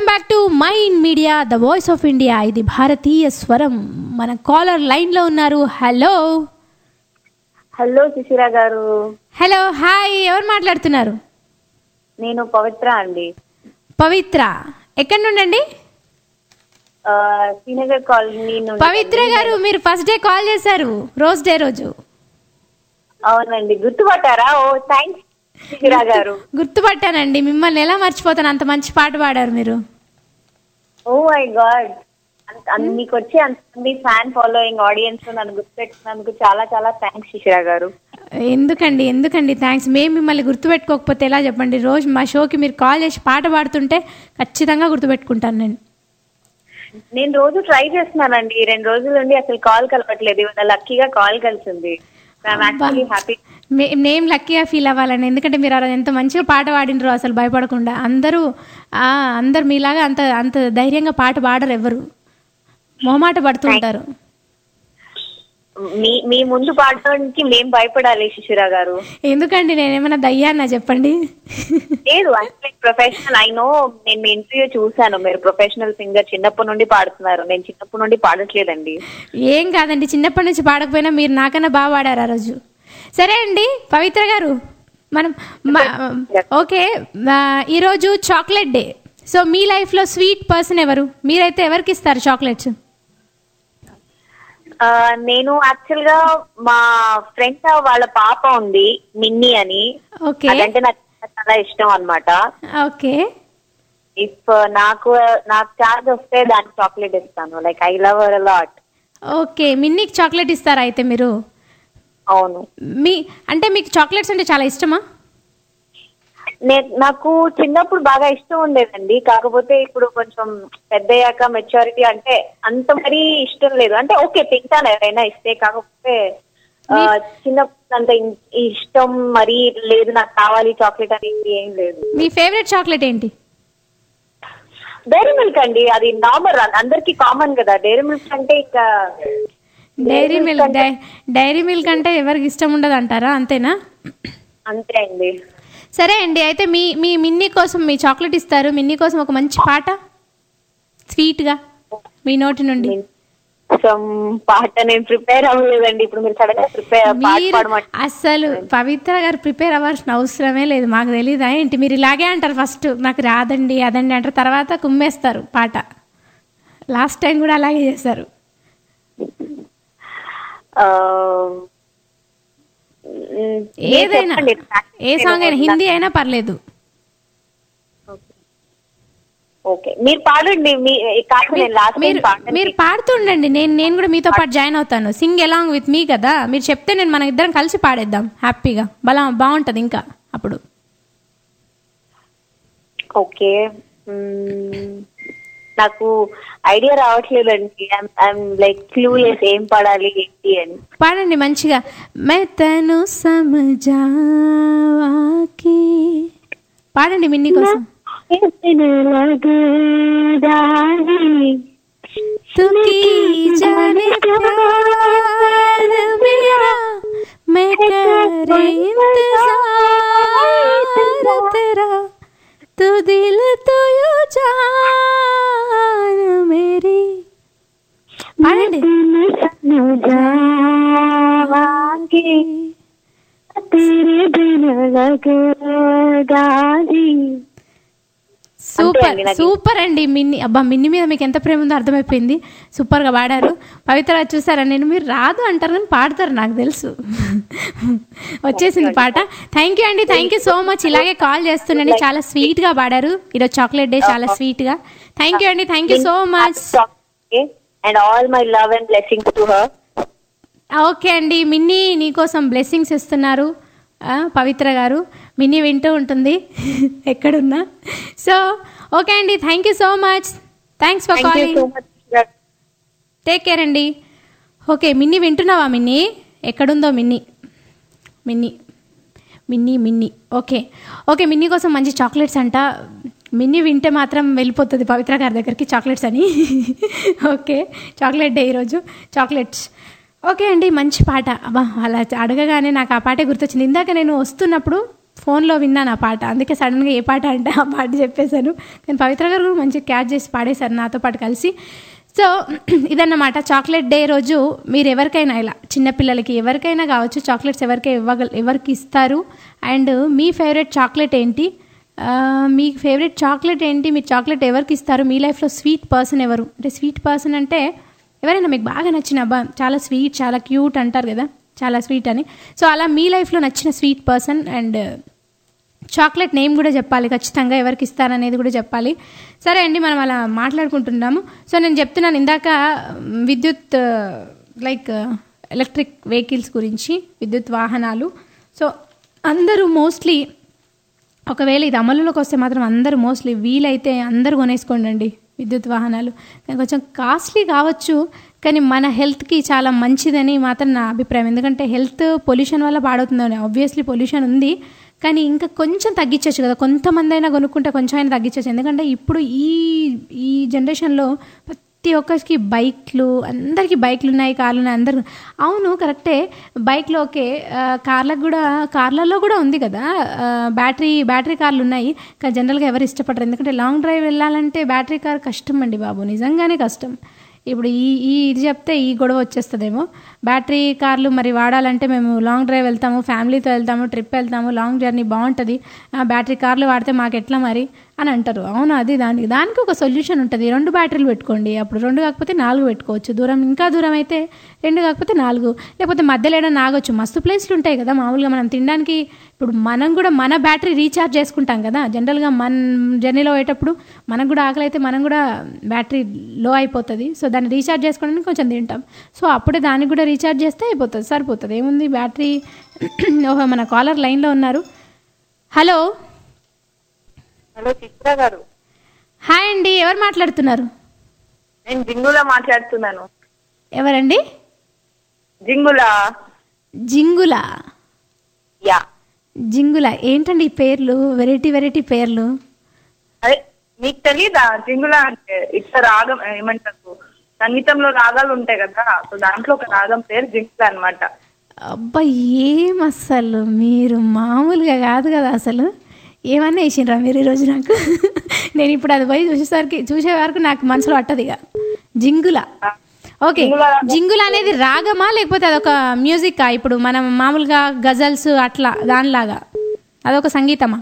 F: welcome back to mind media the voice of India. ఇది భారతీయ స్వరం. మన కాలర్ లైన్లో ఉన్నారు. హలో
L: హలో శిశిర గారు.
F: హలో హాయ్, ఎవరు మాట్లాడుతున్నారు?
L: నేను పవిత్ర అండి.
F: పవిత్ర ఎక్కడి నుండి అండి?
L: శ్రీనగర్ కాలనీ.
F: పవిత్ర గారు, మీరు ఫస్ట్ డే కాల్ చేశారు రోజ్ డే రోజు.
L: అవునండి, గుర్తుపట్టారా? ఓ థ్యాంక్స్ శిశిర గారు.
F: గుర్తుపట్టానండి, మిమ్మల్ని ఎలా మర్చిపోతాను, అంత మంచి పాట పాడారు మీరు.
L: ఓ మై గాడ్, మీకు వచ్చి అంతమంది ఫ్యాన్ ఫాలోయింగ్ ఆడియన్స్ నన్ను గుర్తుపెట్టుకున్నందుకు చాలా చాలా థ్యాంక్స్ శిశిర గారు.
F: ఎందుకండి ఎందుకండి థ్యాంక్స్. మేము మిమ్మల్ని గుర్తుపెట్టుకోకపోతే ఎలా చెప్పండి? రోజు మా షోకి మీరు కాల్ చేసి పాట పాడుతుంటే ఖచ్చితంగా గుర్తుపెట్టుకుంటాను నేను.
L: నేను రోజు ట్రై చేస్తున్నానండి, రెండు రోజుల నుండి అసలు కాల్ కలపట్లేదు. ఇవాళ లక్కీగా కాల్ కలిసింది.
F: నేను లక్కీగా ఫీల్ అవ్వాలండి, ఎందుకంటే మీరు అలా ఎంత మంచిగా పాట పాడినరు, అసలు భయపడకుండా. అందరూ అందరు మీలాగా అంత అంత ధైర్యంగా పాట పాడరు, ఎవరు మొహమాట పడుతూ ఉంటారు.
L: మీ మీ ముందు పాడడానికి మేము భయపడాలి శిశిర గారు? ఎందుకండి,
F: నేనేమైనా దయ్యాన్నా చెప్పండి?
L: లేదు, అంటే ప్రొఫెషనల్. ఐ నో, నేను మీ ఇంటర్వ్యూ చూసాను, మీరు ప్రొఫెషనల్ సింగర్, చిన్నప్పటి నుండి పాడుతున్నారు. నేను చిన్నప్పటి నుండి పాడట్లేదండి.
F: ఏం కాదండి, చిన్నప్పటి నుంచి పాడకపోయినా మీరు నాకన్నా బాగా పాడారు ఆ రోజు. సరే అండి పవిత్ర గారు, మనం ఓకే, ఈరోజు చాక్లెట్ డే. సో మీ లైఫ్లో స్వీట్ పర్సన్ ఎవరు? మీరైతే ఎవరికి ఇస్తారు చాక్లెట్స్?
L: నేను యాక్చువల్ గా మా ఫ్రెండ్ వాళ్ళ పాప ఉంది మిన్నీ అని, అదంటే నాకు చాలా ఇష్టం అన్నమాట.
F: ఓకే,
L: ఇఫ్ నాకు నాకు ఛాన్స్ వస్తే దానికి చాక్లెట్ ఇస్తాను. Like I love her a lot.
F: Okay, మిన్నీకి చాక్లెట్ ఇస్తారా అయితే మీరు?
L: అవును.
F: మీ అంటే మీకు చాక్లెట్స్ అంటే చాలా ఇష్టమా?
L: నాకు చిన్నప్పుడు బాగా ఇష్టం ఉండేదండి, కాకపోతే ఇప్పుడు కొంచెం పెద్దయ్యాక మెచ్యూరిటీ అంటే అంత మరీ ఇష్టం లేదు. అంటే ఓకే, తింటాను ఎవరైనా ఇస్తే, కాకపోతే చిన్నప్పుడు అంత ఇష్టం మరీ లేదు. నాకు కావాలి చాక్లెట్ అనేది ఏం లేదు.
F: మీ ఫేవరెట్ చాక్లెట్ ఏంటి?
L: డైరీ మిల్క్ అండి, అది నార్మల్, అందరికి కామన్ కదా. డైరీ మిల్క్ అంటే ఇంకా
F: డైరీ మిల్క్ డైరీ మిల్క్ అంటే ఎవరికి ఇష్టం ఉండదు అంటారా? అంతేనా?
L: అంతే అండి.
F: సరే అండి, అయితే మీ మీ మిన్నీ కోసం మీ చాక్లెట్ ఇస్తారు. మిన్నీ కోసం ఒక మంచి పాట స్వీట్ గా మీ నోటి నుండి.
L: పాట నేను ప్రిపేర్ అవ్వలేదండి, ఇప్పుడు మీరు సడన్ గా ప్రిపేర్.
F: అసలు పవిత్ర గారు ప్రిపేర్ అవ్వాల్సిన అవసరమే లేదు, మాకు తెలీదా ఏంటి? మీరు ఇలాగే అంటారు, ఫస్ట్ నాకు రాదండి అదండి అంటారు, తర్వాత కుమ్మేస్తారు పాట. లాస్ట్ టైం కూడా అలాగే చేశారు. ఏదైనా, ఏ సాంగ్ అయినా, హిందీ అయినా పర్లేదు.
L: ఓకే, మీరు పాడండి.
F: మీరు పాడుతుండండి, నేను నేను కూడా మీతో పాటు జాయిన్ అవుతాను. సింగ్ అలాంగ్ విత్ మీ కదా, మీరు చెప్తే నేను మన ఇద్దరం కలిసి పాడేద్దాం హ్యాపీగా. బలా బాగుంటది ఇంకా అప్పుడు.
L: ఓకే, నాకు ఐడియా రావట్లేదండి. లైక్ క్లూలెస్, ఏం పాడాలి ఏంటి అని.
F: పాడండి మంచిగా. మెతను సమజావాకి పాడండి మిన్నీ కోసం. తుకి జానే ప్యార్ మేరా मैं करे इंतजार तेरा तू दिल तो यू जान मेरी. పాడండి. సూపర్ సూపర్ అండి. మిన్ని, అబ్బా మిన్ని మీద మీకు ఎంత ప్రేమ ఉందో అర్థమైపోయింది. సూపర్గా పాడారు. పవిత్ర చూసారా, నేను మీరు రాదు అంటారు కానీ పాడతారు నాకు తెలుసు. వచ్చేసింది పాట. థ్యాంక్ యూ అండి, థ్యాంక్ యూ సో మచ్. ఇలాగే కాల్ చేస్తుండండి. చాలా స్వీట్గా పాడారు ఈరోజు చాక్లెట్ డే, చాలా స్వీట్గా. థ్యాంక్ యూ అండి, thank you so much.
L: And all my love and blessings to her.
F: Okay అండి, మిన్నీ నీకోసం బ్లెస్సింగ్స్ ఇస్తున్నారు పవిత్ర గారు. మిన్నీ వింటూ ఉంటుంది ఎక్కడున్నా. సో ఓకే అండి, thank you so much. Thanks for calling. Take care అండి. ఓకే, మిన్నీ వింటున్నావా? మిన్నీ ఎక్కడుందో? Minnie Minnie Minnie Minnie okay okay Minnie కోసం మంచి చాక్లెట్స్ అంట. మిన్నీ వింటే మాత్రం వెళ్ళిపోతుంది పవిత్ర గారి దగ్గరికి చాక్లెట్స్ అని. ఓకే, చాక్లెట్ డే ఈరోజు, చాక్లెట్స్. ఓకే అండి, మంచి పాట. అబ్బా అలా అడగగానే నాకు ఆ పాటే గుర్తొచ్చింది. ఇందాక నేను వస్తున్నప్పుడు ఫోన్లో విన్నాను ఆ పాట, అందుకే సడన్గా ఏ పాట అంటే ఆ పాట చెప్పేశాను. కానీ పవిత్ర గారు కూడా మంచిగా క్యాచ్ చేసి పాడేశారు నాతో పాటు కలిసి. సో ఇదన్నమాట, చాక్లెట్ డే రోజు మీరు ఎవరికైనా ఇలా చిన్నపిల్లలకి ఎవరికైనా కావచ్చు చాక్లెట్స్ ఎవరికి ఇవ్వగల ఎవరికి ఇస్తారు, అండ్ మీ ఫేవరెట్ చాక్లెట్ ఏంటి, మీ ఫేవరెట్ చాక్లెట్ ఏంటి, మీరు చాక్లెట్ ఎవరికి ఇస్తారు, మీ లైఫ్లో స్వీట్ పర్సన్ ఎవరు, అంటే స్వీట్ పర్సన్ అంటే ఎవరైనా మీకు బాగా నచ్చిన అబ్బా చాలా స్వీట్ చాలా క్యూట్ అంటారు కదా, చాలా స్వీట్ అని. సో అలా మీ లైఫ్లో నచ్చిన sweet person and chocolate name కూడా చెప్పాలి ఖచ్చితంగా, ఎవరికి ఇస్తారనేది కూడా చెప్పాలి. సరే అండి, మనం అలా మాట్లాడుకుంటున్నాము. సో నేను చెప్తున్నాను ఇందాక విద్యుత్ లైక్ ఎలక్ట్రిక్ వెహికల్స్ గురించి, విద్యుత్ వాహనాలు. సో అందరూ మోస్ట్లీ ఒకవేళ ఇది అమలులోకి వస్తే మాత్రం అందరూ మోస్ట్లీ వీలైతే అందరూ కొనేసుకోండి విద్యుత్ వాహనాలు. కానీ కొంచెం కాస్ట్లీ కావచ్చు, కానీ మన హెల్త్కి చాలా మంచిదని మాత్రం నా అభిప్రాయం. ఎందుకంటే హెల్త్ పొల్యూషన్ వల్ల పాడవుతుందని, ఆబ్వియస్లీ పొల్యూషన్ ఉంది, కానీ ఇంకా కొంచెం తగ్గించవచ్చు కదా, కొంతమంది అయినా కొనుక్కుంటే కొంచెం అయినా తగ్గించవచ్చు. ఎందుకంటే ఇప్పుడు ఈ ఈ జనరేషన్లో ప్రతి ఒక్కరికి బైక్లు, అందరికీ బైక్లు ఉన్నాయి, కార్లు ఉన్నాయి అందరు. అవును కరెక్టే, బైక్లో ఓకే, కార్లకు కూడా కార్లలో కూడా ఉంది కదా బ్యాటరీ బ్యాటరీ కార్లు ఉన్నాయి, కానీ జనరల్గా ఎవరు ఇష్టపడరు. ఎందుకంటే లాంగ్ డ్రైవ్ వెళ్ళాలంటే బ్యాటరీ కార్ కష్టం అండి బాబు, నిజంగానే కష్టం. ఇప్పుడు ఈ ఈ ఇది చెప్తే ఈ గొడవ వచ్చేస్తుందేమో, బ్యాటరీ కార్లు మరి వాడాలంటే మేము లాంగ్ డ్రైవ్ వెళ్తాము, ఫ్యామిలీతో వెళ్తాము, ట్రిప్ వెళ్తాము, లాంగ్ జర్నీ బాగుంటుంది, బ్యాటరీ కార్లు వాడితే మాకు ఎట్లా మరి అని అంటారు. అవును, అది దానికి దానికి ఒక సొల్యూషన్ ఉంటుంది, రెండు బ్యాటరీలు పెట్టుకోండి, అప్పుడు రెండు కాకపోతే నాలుగు పెట్టుకోవచ్చు, దూరం ఇంకా దూరం అయితే రెండు కాకపోతే నాలుగు, లేకపోతే మధ్యలో ఏడన్నా ఆగొచ్చు. మస్తు ప్లేస్లు ఉంటాయి కదా మామూలుగా మనం తినడానికి. ఇప్పుడు మనం కూడా మన బ్యాటరీ రీఛార్జ్ చేసుకుంటాం కదా జనరల్గా, మన జర్నీలో పోయేటప్పుడు మనకు కూడా ఆకలి అయితే మనం కూడా బ్యాటరీ లో అయిపోతుంది, సో దాన్ని రీఛార్జ్ చేసుకోవడానికి కొంచెం తింటాం. సో అప్పుడే దానికి కూడా రీఛార్జ్ చేస్తే అయిపోతుంది, సరిపోతుంది, ఏముంది బ్యాటరీ. ఓహో, మన కాలర్ లైన్లో ఉన్నారు. హలో
L: హలో చిత్ర గారు.
F: హాయ్ అండి, ఎవరు మాట్లాడుతున్నారు?
L: నేను జింగులా మాట్లాడుతున్నాను.
F: ఎవరండి?
L: జింగులా.
F: జింగులా?
L: యా,
F: జింగులా. ఏంటండి ఈ పేర్లు, వెరైటీ వెరైటీ పేర్లు?
L: అదే మీకు తెలీదా జింగులా అంటే? ఇట్లా రాగం ఏమంటారు, సంగీతంలో రాగాలు ఉంటాయి కదా, సో దాంట్లో ఒక రాగం పేరు జింగులా అనమాట.
F: అబ్బా ఏం అసలు మీరు మామూలుగా కాదు కదా అసలు, ఏమన్నా వేసిండ్రా మీరు ఈరోజు నాకు? నేను ఇప్పుడు అది పోయి చూసేసరికి చూసే వరకు నాకు మనసులో అట్టదు ఇక. జింగులా, ఓకే. జింగులా అనేది రాగమా లేకపోతే అదొక మ్యూజికా? ఇప్పుడు మనం మామూలుగా గజల్స్ అట్లా దానిలాగా అదొక సంగీతమా,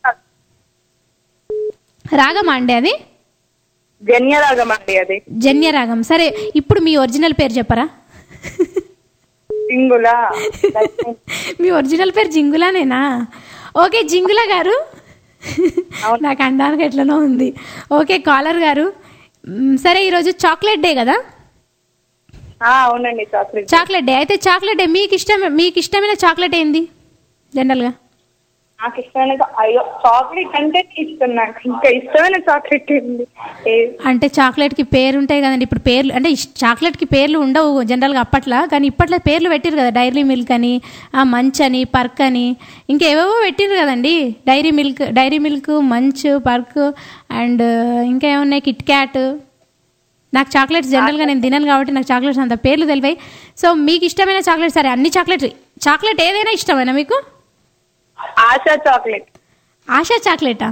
F: రాగమా అండి అది?
L: జన్యరాగం అండి అది.
F: జన్యరాగం. సరే, ఇప్పుడు మీ ఒరిజినల్ పేరు చెప్పరా?
L: జింగులా.
F: మీ ఒరిజినల్ పేరు జింగులానేనా? ఓకే జింగులా గారు, నాకు అనడానికి ఎట్లనో ఉంది. ఓకే కాలర్ గారు, సరే ఈరోజు చాక్లెట్ డే కదా?
L: అవునండి, చాక్లెట్
F: చాక్లెట్ డే. అయితే చాక్లెట్ డే మీకు ఇష్టం, మీకు ఇష్టమైన చాక్లెట్ ఏంది జనరల్గా?
L: నాకు ఇష్టమైన అయ్యో చాక్లెట్ అంటే ఇష్టం, నాకు ఇంకా ఇష్టమైన చాక్లెట్ ఏంది
F: అంటే చాక్లెట్ కి పేరు ఉంటాయి కదండి. ఇప్పుడు పేర్లు అంటే చాక్లెట్ కి పేర్లు ఉండవు జనరల్గా అప్పట్లో, కానీ ఇప్పట్లో పేర్లు పెట్టిరు కదా, డైరీ మిల్క్ అని, మంచ్ అని, పర్క్ అని, ఇంకేవేవో పెట్టిరు కదండి. Dairy Milk Dairy Milk munch, perk and ఇంకా ఏమున్నాయి, కిట్ క్యాట్. నాకు చాక్లెట్స్ జనరల్గా నేను తినను కాబట్టి నాకు చాక్లెట్స్ అంత పేర్లు తెలివాయి. సో మీకు ఇష్టమైన చాక్లెట్, సరే అన్ని చాక్లెట్ చాక్లెట్ ఏదైనా ఇష్టమేనా మీకు?
L: ఆశా చాక్లెట్.
F: ఆశా చాక్లెటా?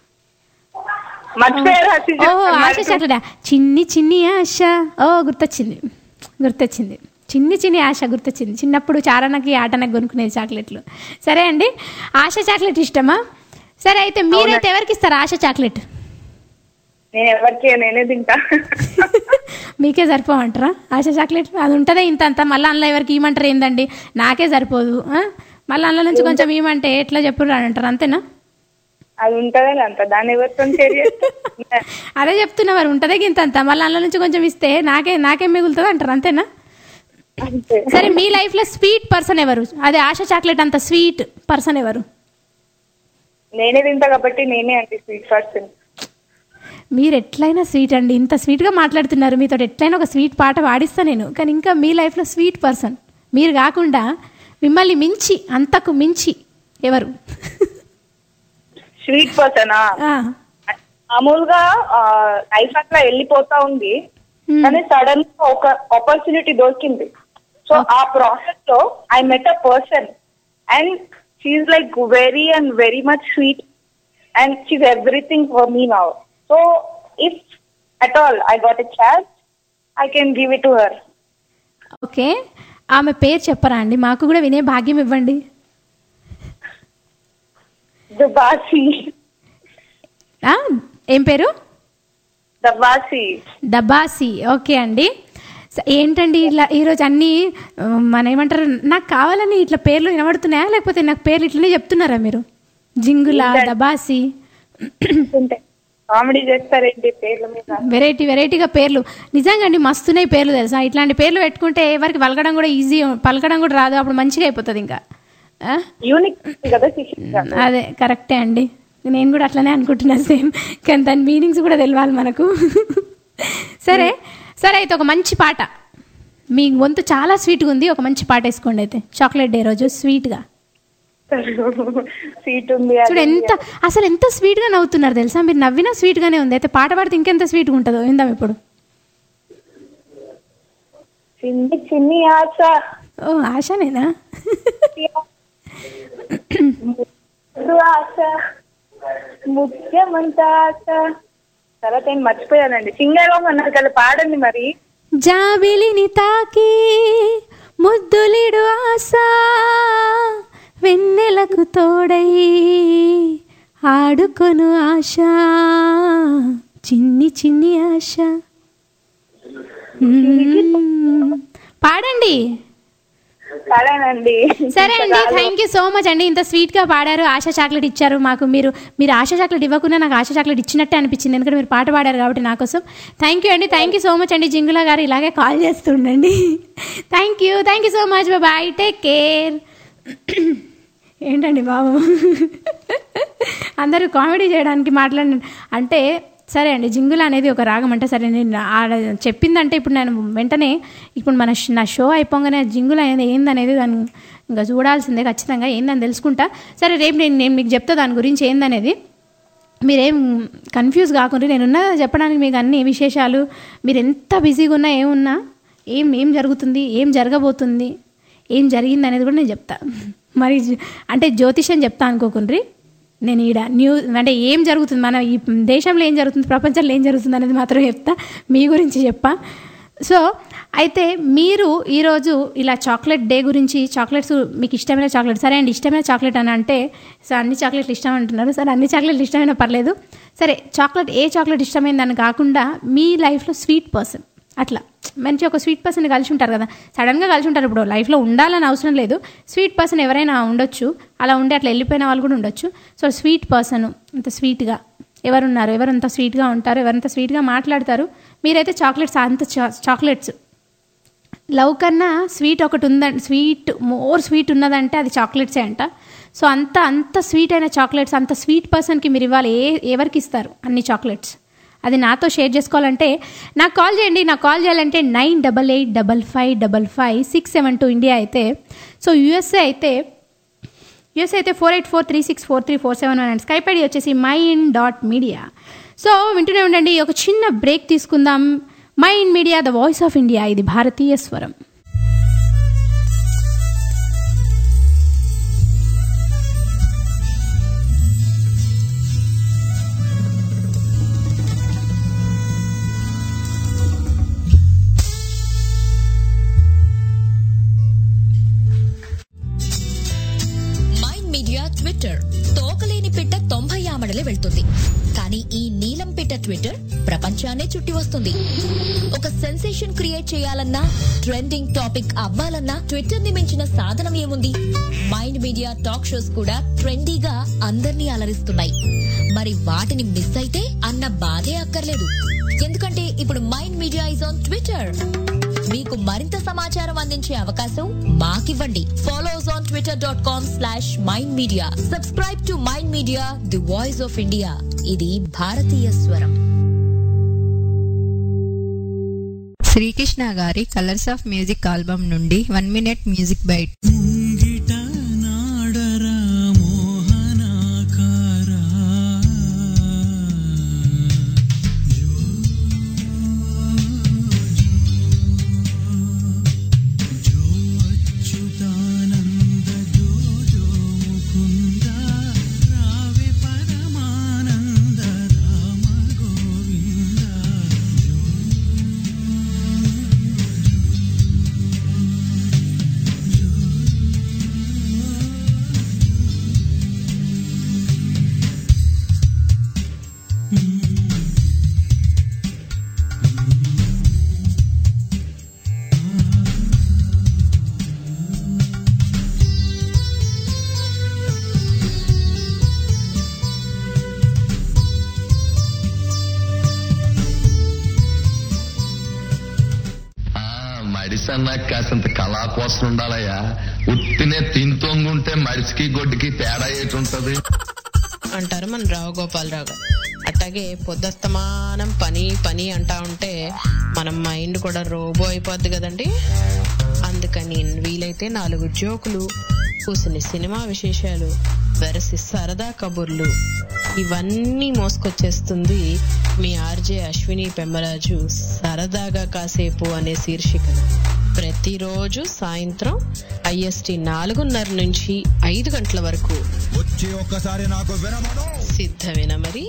F: ఓహో ఆశా చాక్లెటా? చిన్ని చిన్ని ఆశ. ఓ గుర్తొచ్చింది గుర్తొచ్చింది చిన్ని చిన్ని ఆశ గుర్తొచ్చింది. చిన్నప్పుడు చారణకి ఆటనకి కొనుక్కునేది చాక్లెట్లు. సరే అండి, ఆశా చాక్లెట్ ఇష్టమా? సరే అయితే మీరైతే ఎవరికి ఇస్తారు ఆశా చాక్లెట్?
L: నేను ఎవరికి, నేనే తింటా.
F: మీకే సరిపోమంటారా ఆశా చాక్లెట్? అది ఉంటుందే ఇంత అంత, మళ్ళీ అందులో ఎవరికి ఇవ్వమంటారు ఏందండి? నాకే సరిపోదు, మళ్ళీ అందులో నుంచి కొంచెం ఇవ్వమంటే ఎట్లా చెప్పురు అని అంటారు, అంతేనా?
L: అది ఉంటదే అంత, దాన్ని ఎవరితో
F: అదే చెప్తున్నా, మరి ఉంటదే ఇంత అంత, మళ్ళీ అందులో నుంచి కొంచెం ఇస్తే నాకే నాకేం మిగులుతుంది అంటారు, అంతేనా? సరే మీ లైఫ్ లో స్వీట్ పర్సన్ ఎవరు? అదే ఆశా చాక్లెట్ అంత స్వీట్ పర్సన్ ఎవరు?
L: నేనే తింటా కాబట్టి నేనే అండి స్వీట్ పర్సన్.
F: మీరు ఎట్లయినా స్వీట్ అండి, ఇంత స్వీట్గా మాట్లాడుతున్నారు, మీతో ఎట్లయినా ఒక స్వీట్ పాట పాడిస్తా నేను. కానీ ఇంకా మీ లైఫ్లో స్వీట్ పర్సన్ మీరు కాకుండా మిమ్మల్ని మించి, అంతకు మించి ఎవరు
L: స్వీట్ పర్సనా? మామూలుగా లైఫ్ అట్లా వెళ్ళిపోతా ఉంది, కానీ సడన్ గా ఒక ఆపర్చునిటీ దొరికింది. సో ఆ ప్రాసెస్ లో I met a person and she's like very and very much sweet, and she's everything for me now. So if at all I got a chance, I can give it to her.
F: Okay, ఆమె పేరు చెప్పరా అండి, మాకు కూడా వినే భాగ్యం ఇవ్వండి.
L: దబాసి.
F: ఏం పేరు?
L: దబాసి.
F: దబాసి. ఓకే అండి. ఏంటండి ఇలా ఈరోజు అన్నీ మన ఏమంటారు, నాకు కావాలని ఇట్లా పేర్లు వినబడుతున్నాయా లేకపోతే నాకు పేర్లు ఇట్లనే చెప్తున్నారా మీరు? జింగులా, దబాసి,
L: కామెడీ చేస్తారేంటి పేర్లు మీద?
F: వెరైటీ వెరైటీగా పేర్లు నిజంగా అండి మస్తున్నాయి పేర్లు తెలుసా. ఇట్లాంటి పేర్లు పెట్టుకుంటే ఎవరికి పలకడం కూడా ఈజీ, పలకడం కూడా రాదు, అప్పుడు మంచిగా అయిపోతుంది. ఇంకా అదే కరెక్టే అండి, నేను కూడా అట్లనే అనుకుంటున్నా సేమ్, కానీ దాని మీనింగ్స్ కూడా తెలియాలి మనకు. సరే సరే అయితే ఒక మంచి పాట, మీ గొంతు చాలా స్వీట్గా ఉంది, ఒక మంచి పాట వేసుకోండి అయితే, చాక్లెట్ డే రోజు స్వీట్గా. చూడు ఎంత అసలు ఎంత స్వీట్గా నవ్వుతున్నారు తెలుసా, మీరు నవ్వినా స్వీట్గానే ఉంది. అయితే పాట పాడితే ఇంకెంత స్వీట్గా ఉంటుందో విందాం ఇప్పుడు.
L: చిన్ని చిన్ని ఆశ.
F: ఓ ఆశనేనా?
L: ఆశ ముఖ్యమంత ఆశ. తర్వాత ఏం మర్చిపోయానండి, సింగర్ అన్నారు కదా, పాడండి మరి.
F: జాబిలిని తాకి ముద్దులిడు ఆశ, వెన్నెలకు తోడై ఆడుకొను ఆశ, చిన్ని చిన్ని ఆశ. పాడండి. సరే అండి, థ్యాంక్ యూ సో మచ్ అండి, ఇంత స్వీట్గా పాడారు, ఆశ చాక్లెట్ ఇచ్చారు మాకు. మీరు మీరు ఆశ చాక్లెట్ ఇవ్వకుండా నాకు ఆశ చాక్లెట్ ఇచ్చినట్టే అనిపించింది, ఎందుకంటే మీరు పాట పాడారు కాబట్టి నా కోసం. థ్యాంక్ యూ అండి, థ్యాంక్ యూ సో మచ్ అండి. జింగులా గారు ఇలాగే కాల్ చేస్తుండండి. Thank you thank you so much, bye, take care. ఏంటండి బాబు అందరూ కామెడీ చేయడానికి మాట్లాడి అంటే సరే అండి. జింగుల అనేది ఒక రాగం అంటే సరే, నేను చెప్పిందంటే ఇప్పుడు నేను వెంటనే ఇప్పుడు మన నా షో అయిపోగానే జింగుల అనేది ఏందనేది దాన్ని ఇంకా చూడాల్సిందే ఖచ్చితంగా, ఏందని తెలుసుకుంటా. సరే రేపు నేను నేను మీకు చెప్తా దాని గురించి ఏందనేది, మీరేం కన్ఫ్యూజ్ కాకుండా నేనున్నా చెప్పడానికి మీకు అన్ని విశేషాలు. మీరు ఎంత బిజీగా ఉన్నా ఏమున్నా, ఏం ఏం జరుగుతుంది, ఏం జరగబోతుంది, ఏం జరిగింది అనేది కూడా నేను చెప్తా. మరి అంటే జ్యోతిష్యం చెప్తా అనుకోకుండ్రి, నేను ఈడ న్యూస్ అంటే ఏం జరుగుతుంది, మన ఈ దేశంలో ఏం జరుగుతుంది, ప్రపంచంలో ఏం జరుగుతుంది అనేది మాత్రం చెప్తా, మీ గురించి చెప్పా. సో అయితే మీరు ఈరోజు ఇలా చాక్లెట్ డే గురించి, చాక్లెట్స్ మీకు ఇష్టమైన చాక్లెట్, సరే అండి ఇష్టమైన చాక్లెట్ అని అంటే సో అన్ని చాక్లెట్లు ఇష్టం అంటున్నారు. సరే అన్ని చాక్లెట్లు ఇష్టమైనా పర్లేదు. సరే చాక్లెట్ ఏ చాక్లెట్ ఇష్టమైందని కాకుండా మీ లైఫ్లో స్వీట్ పర్సన్, అట్లా మంచి ఒక స్వీట్ పర్సన్ కలిసి ఉంటారు కదా, సడన్గా కలిసి ఉంటారు. ఇప్పుడు లైఫ్లో ఉండాలని అవసరం లేదు, స్వీట్ పర్సన్ ఎవరైనా ఉండొచ్చు, అలా ఉండి అట్లా వెళ్ళిపోయిన వాళ్ళు కూడా ఉండొచ్చు. సో స్వీట్ పర్సన్ అంత స్వీట్గా ఎవరున్నారు, ఎవరంత స్వీట్గా ఉంటారు, ఎవరంత స్వీట్గా మాట్లాడతారు. మీరైతే చాక్లెట్స్ అంత చాక్లెట్స్ లవ్ కన్నా స్వీట్ ఒకటి ఉందంటే, స్వీట్ మోర్ స్వీట్ ఉన్నదంటే అది చాక్లెట్సే అంట. సో అంత అంత స్వీట్ అయిన చాక్లెట్స్ అంత స్వీట్ పర్సన్కి మీరు ఇవ్వాలి. ఏ ఎవరికి ఇస్తారు అన్ని చాక్లెట్స్, అది నాతో షేర్ చేసుకోవాలంటే నాకు కాల్ చేయండి. నాకు కాల్ చేయాలంటే nine double eight double five double five six seven two India అయితే, సో యూఎస్ఏ అయితే యూఎస్ఏ అయితే four eight four three six four three four seven one and Skype ID వచ్చేసి మైండ్ డాట్ మీడియా. సో వింటూనే ఉండండి, ఒక చిన్న break తీసుకుందాం. Mind media, the voice of India, ఇది భారతీయ స్వరం.
H: ట్విట్టర్ తోకలేని పిట్ట తొంభై ఆమడలే వెళ్తుంది, కానీ ఈ నీలం పిట్ట ట్విట్టర్ ప్రపంచాన్నే చుట్టి వస్తుంది. ఒక సెన్సేషన్ క్రియేట్ చేయాలన్నా, ట్రెండింగ్ టాపిక్ అవ్వాలన్నా ట్విట్టర్ ని మించిన సాధనం ఏముంది? మైండ్ మీడియా టాక్ షోస్ కూడా ట్రెండీగా అందర్నీ అలరిస్తున్నాయి. మరి వాటిని మిస్ అయితే అన్న బాధే అక్కర్లేదు, ఎందుకంటే ఇప్పుడు mind media is on Twitter. మీకు మరింత సమాచారం అందించే అవకాశం మాకివ్వండి. Follow us on Twitter dot com slash mind media. Subscribe to mind media, the voice of India. ఇది భారతీయ స్వరం.
I: శ్రీకృష్ణ గారి కలర్స్ ఆఫ్ మ్యూజిక్ ఆల్బమ్ నుండి వన్ మినిట్ మ్యూజిక్ బైట్.
M: మడిసన్నా కాసంత కళా కోసం ఉండాలయ్యా. ఉత్తినే తింతొంగుంటే మడిసికి గొడ్డుకి తేడా ఏటుంటది
N: అంటారు మన రావు గోపాలరావు గారు. అట్లాగే పొద్దుస్తమానం పని పని అంటా ఉంటే మనం మైండ్ కూడా రోబో అయిపోద్ది కదండి. అందుకని వీలైతే నాలుగు జోకులు, కూసుని సినిమా విశేషాలు, వెరసి సరదా కబుర్లు ఇవన్నీ మోసుకొచ్చేస్తుంది మీ ఆర్జే అశ్విని పెమ్మరాజు సరదాగా కాసేపు అనే శీర్షికన. ప్రతిరోజు సాయంత్రం ఐఎస్టీ నాలుగున్నర నుంచి ఐదు గంటల వరకు
O: వచ్చి ఒక్కసారి నాకు వినమను.
N: సిద్ధమేనా మరి?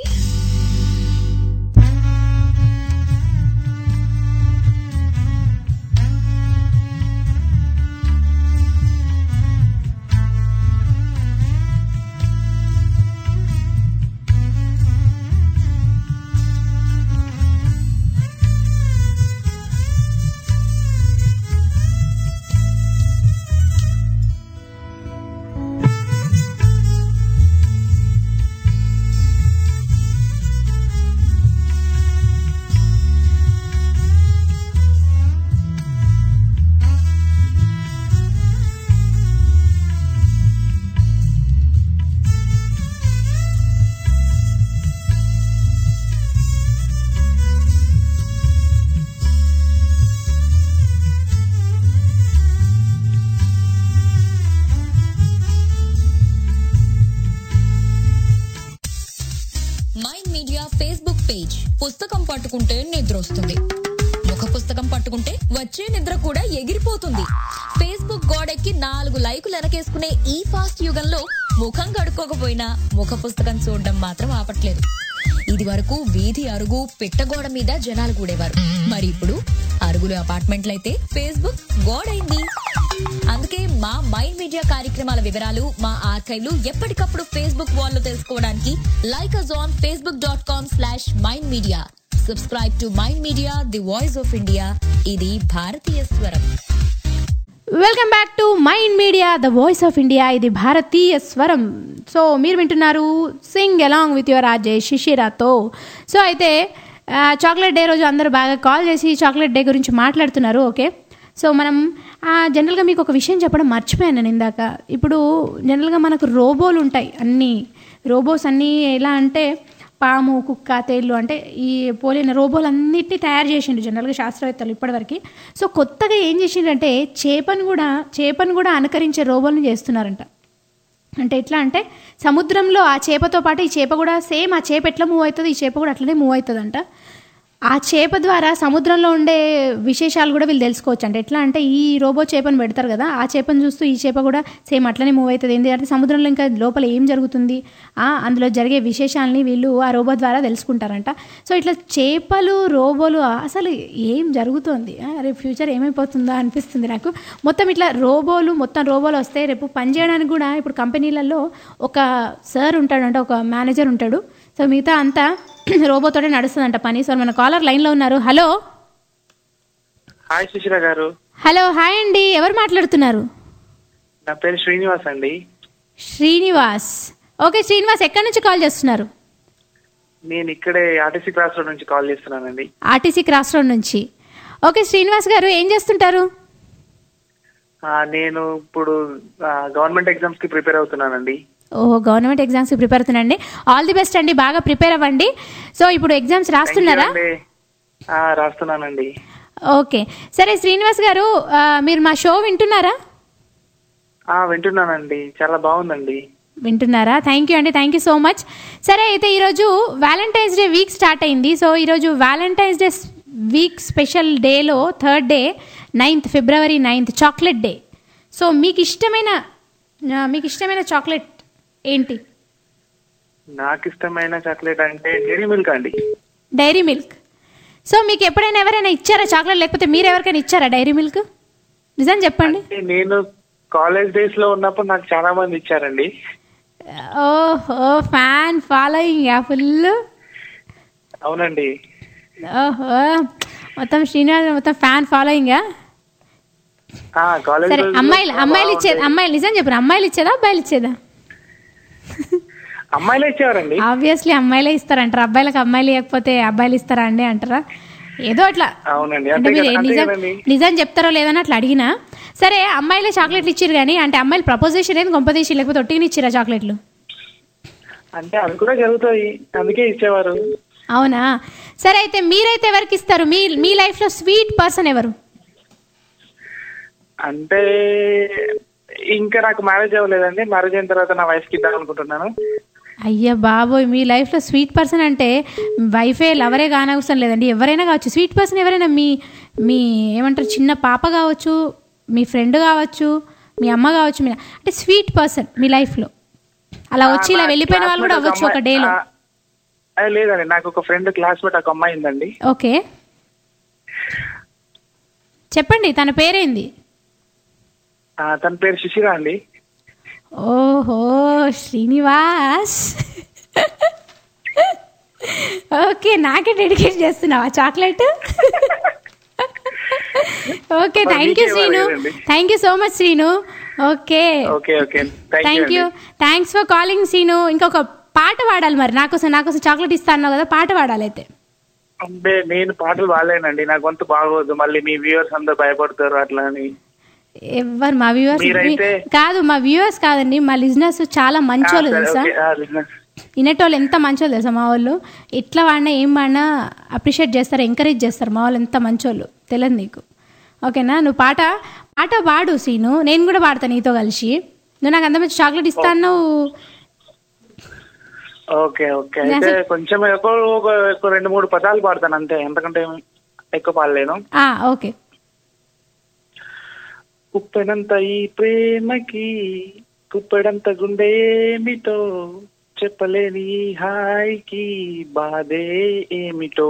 H: పుస్తకం పట్టుకుంటే నిద్ర వస్తుంది, ముఖ పుస్తకం పట్టుకుంటే వచ్చే నిద్ర కూడా ఎగిరిపోతుంది. ఫేస్బుక్ గోడెక్కి నాలుగు లైకులు వెనకేసుకునే ఈ ఫాస్ట్ యుగంలో ముఖం కడుక్కోకపోయినా ముఖ పుస్తకం చూడడం మాత్రం ఆపట్లేదు. ఇది వరకు వీధి అరుగు పిట్టగోడ మీద జనాలు కూడేవారు, మరి ఇప్పుడు అరుగులు అపార్ట్మెంట్లయితే ఫేస్బుక్ గోడైంది. అందుకే మా మైండ్ మీడియా కార్యక్రమాల వివరాలు, మా ఆర్కైవ్లు ఎప్పటికప్పుడు ఫేస్బుక్ వాల్ లో తెలుసుకోవడానికి like us on Facebook dot com slash mind media. Subscribe to mind media, the voice of India. ఇది భారతీయ స్వరం.
F: Welcome back to mind media, the voice of India. ఇది భారతీయ స్వరం. సో మీరు వింటున్నారు sing along with your RJ శిశిరాతో. So అయితే చాక్లెట్ డే రోజు అందరూ బాగా కాల్ చేసి చాక్లెట్ డే గురించి మాట్లాడుతున్నారు. ఓకే, సో మనం జనరల్గా మీకు ఒక విషయం చెప్పడం మర్చిపోయాను నేను ఇందాక. ఇప్పుడు జనరల్గా మనకు రోబోలు ఉంటాయి, అన్నీ రోబోస్ అన్నీ ఎలా అంటే పాము, కుక్క, తేళ్ళు అంటే ఈ పోలిన రోబోలు అన్నిటినీ తయారు చేసిండు జనరల్గా శాస్త్రవేత్తలు ఇప్పటివరకు. సో కొత్తగా ఏం చేసిండంటే చేపను కూడా చేపను కూడా అనుకరించే రోబోలను చేస్తున్నారంట. అంటే ఎట్లా అంటే సముద్రంలో ఆ చేపతో పాటు ఈ చేప కూడా సేమ్, ఆ చేప ఎట్లా మూవ్ అవుతుంది ఈ చేప కూడా అట్లనే మూవ్ అవుతుందంట. ఆ చేప ద్వారా సముద్రంలో ఉండే విశేషాలు కూడా వీళ్ళు తెలుసుకోవచ్చు. అంటే ఎట్లా అంటే ఈ రోబో చేపను పెడతారు కదా, ఆ చేపను చూస్తూ ఈ చేప కూడా సేమ్ అట్లనే మూవ్ అవుతుంది. ఎందుకంటే సముద్రంలో ఇంకా లోపల ఏం జరుగుతుంది, అందులో జరిగే విశేషాలని వీళ్ళు ఆ రోబో ద్వారా తెలుసుకుంటారంట. సో ఇట్లా చేపలు, రోబోలు అసలు ఏం జరుగుతుంది, రేపు ఫ్యూచర్ ఏమైపోతుందా అనిపిస్తుంది నాకు. మొత్తం ఇట్లా రోబోలు మొత్తం రోబోలు వస్తే రేపు పనిచేయడానికి కూడా ఇప్పుడు కంపెనీలలో ఒక సార్ ఉంటాడు, అంటే ఒక మేనేజర్ ఉంటాడు. సో మిగతా అంతా రోబోతోనే నడుస్తుందంట పని. సో మన కాలర్ లైన్లో ఉన్నారు. హలో.
P: హాయ్ సుశీల గారు.
F: హలో, హాయ్ అండి. ఎవరు మాట్లాడుతున్నారు?
P: నా పేరు శ్రీనివాస్ అండి.
F: శ్రీనివాస్, ఓకే. శ్రీనివాస్ ఎక్కడి నుంచి కాల్ చేస్తున్నారు?
P: నేను ఇక్కడే ఆర్టీసీ క్రాస్ రోడ్ నుంచి కాల్ చేస్తున్నానండి.
F: ఆర్టీసీ క్రాస్ రోడ్ నుంచి. ఓకే శ్రీనివాస్ గారు, ఏం చేస్తుంటారు?
P: నేను ఇప్పుడు గవర్నమెంట్ ఎగ్జామ్స్ కి ప్రిపేర్ అవుతున్నానండి.
F: ఓహో, గవర్నమెంట్ ఎగ్జామ్స్కి ప్రిపేర్ అవుతున్నాండి. ఆల్ ది బెస్ట్ అండి, బాగా ప్రిపేర్ అవ్వండి. సో ఇప్పుడు ఎగ్జామ్స్ రాస్తున్నారా?
P: రాస్తున్నానండి.
F: ఓకే సరే శ్రీనివాస్ గారు, మీరు మా షో వింటున్నారా?
P: వింటున్నానండి, చాలా బాగుందండి.
F: వింటున్నారా? థ్యాంక్ యూ అండి, థ్యాంక్ యూ సో మచ్. సరే అయితే ఈరోజు వ్యాలంటైన్స్ డే వీక్ స్టార్ట్ అయింది. సో ఈరోజు వ్యాలంటైన్స్ డే వీక్ స్పెషల్ డేలో third day ninth February ninth chocolate day. So మీకు ఇష్టమైన మీకు ఇష్టమైన చాక్లెట్ ఏంటి?
P: నాకు ఇష్టమైన చాక్లెట్ అంటే డైరీ మిల్క్ అండి.
F: Dairy Milk. సో మీకు ఎప్పుడైనా ఎవరైనా ఇచ్చారా చాక్లెట్, లేకపోతే మీరు ఎవరికైనా ఇచ్చారా డైరీ మిల్క్? నిజం చెప్పండి.
P: నేను కాలేజ్ డేస్ లో ఉన్నప్పుడు నాకు చాలా మంది ఇచ్చారండి.
F: ఓహో, ఫ్యాన్ ఫాలోయింగ్ ఫుల్.
P: అవునండి.
F: ఓహో, మొత్తం శ్రీనివాస్ మొత్తం ఫ్యాన్ ఫాలోయింగ్. సరే అమ్మాయిలు అమ్మాయిలు ఇచ్చేది అమ్మాయిలు నిజం చెప్పరు, అమ్మాయిలు ఇచ్చేదా అబ్బాయిలు ఇచ్చేదా?
P: అమ్మాయిలే ఇచ్చేవారండి.
F: ఆబ్వియస్లీ అమ్మాయిలే ఇస్తారంటారా? అబ్బాయిలకు అమ్మాయిలు ఇవ్వకపోతే అబ్బాయిలు ఇస్తారా అండి అంటారా? ఏదో అట్లా.
P: అవునండి,
F: అంటే మీరు నిజం నిజం చెప్తారో లేదని అట్లా అడిగినా. సరే, అమ్మాయిలే చాక్లెట్లు ఇచ్చారు కానీ, అంటే అమ్మాయిలు ప్రపోజ్ చేసి లేదు గొంపదీసి, లేకపోతే ఒట్టిగా ఇచ్చిరా చాక్లెట్లు?
P: అంటే అది కూడా జరుగుతాయి, అందుకే ఇచ్చేవారు.
F: అవునా? సరే, అయితే మీరైతే ఎవరికి ఇస్తారు? మీ మీ లైఫ్ లో స్వీట్ పర్సన్ ఎవరు?
P: అంటే ఇంకా నాకు మ్యారేజ్ అవ్వలేదండి, మ్యారేజ్ అయిన తర్వాత నా వైఫ్ కి ఇద్దాం అనుకుంటున్నాను.
F: అయ్యా బాబోయ్, మీ లైఫ్లో స్వీట్ పర్సన్ అంటే వైఫే లవరే కానవసరం లేదండి, ఎవరైనా కావచ్చు. స్వీట్ పర్సన్ ఎవరైనా మీ మీ ఏమంటారు, చిన్న పాప కావచ్చు, మీ ఫ్రెండ్ కావచ్చు, మీ అమ్మ కావచ్చు, మీ అంటే స్వీట్ పర్సన్ మీ లైఫ్లో అలా వచ్చి ఇలా వెళ్ళిపోయిన వాళ్ళు కూడా అవ్వచ్చు ఒక డేలో.
P: లేదండి, నాకు ఒక ఫ్రెండ్ క్లాస్మేట్ ఒక అమ్మాయి ఉందండి.
F: ఓకే, చెప్పండి, తన పేరేంది?
P: తన పేరు శిశిర అండి.
F: ఓహో, శ్రీనివాస్. ఓకే, నాకే డెడికేట్ చేస్తున్నావా chocolate? Okay, thank you Srinu, thank you so much Srinu. Okay, thank you, thanks for calling Srinu. ఇంకొక పాట పాడాలి మరి, నాకోసం నాకోసం చాక్లెట్ ఇస్తా అన్నావు కదా, పాట పాడాలి అయితే.
P: అంటే నేను పాటలు పాడలేనండి, నా గొంతు బాగోదు, మళ్ళీ మీ వ్యూవర్స్ అందరూ భయపడతారు అట్లా అని.
F: ఎవరు మా వ్యూవర్స్ కాదు, మా వ్యూవర్స్ కాదండి, మా లిజనర్స్ చాలా మంచోళ్ళు తెలుసా, వినేటోళ్ళు ఎంత మంచోళ్ళు తెలుసా మా వాళ్ళు. ఎట్లా వాడినా ఏం వాడినా అప్రిషియేట్ చేస్తారు, ఎంకరేజ్ చేస్తారు మా వాళ్ళు, ఎంత మంచోళ్ళు తెలియదు నీకు. ఓకేనా, నువ్వు పాట పాట పాడు సీను, నేను కూడా పాడతాను నీతో కలిసి. నువ్వు నాకు అంత మంచి చాక్లెట్ ఇస్తాను.
P: ఓకే ఓకే, అయితే కొంచెం ఒక రెండు మూడు పదాలు పాడతాను అంతే, ఎంతకంటే ఎక్కువ పాడలేను.
F: ఓకే.
P: కుప్పెడంత ఈ ప్రేమకి కుప్పెడంత గుండె ఏమిటో చెప్పలేని హాయికి బాధే ఏమిటో.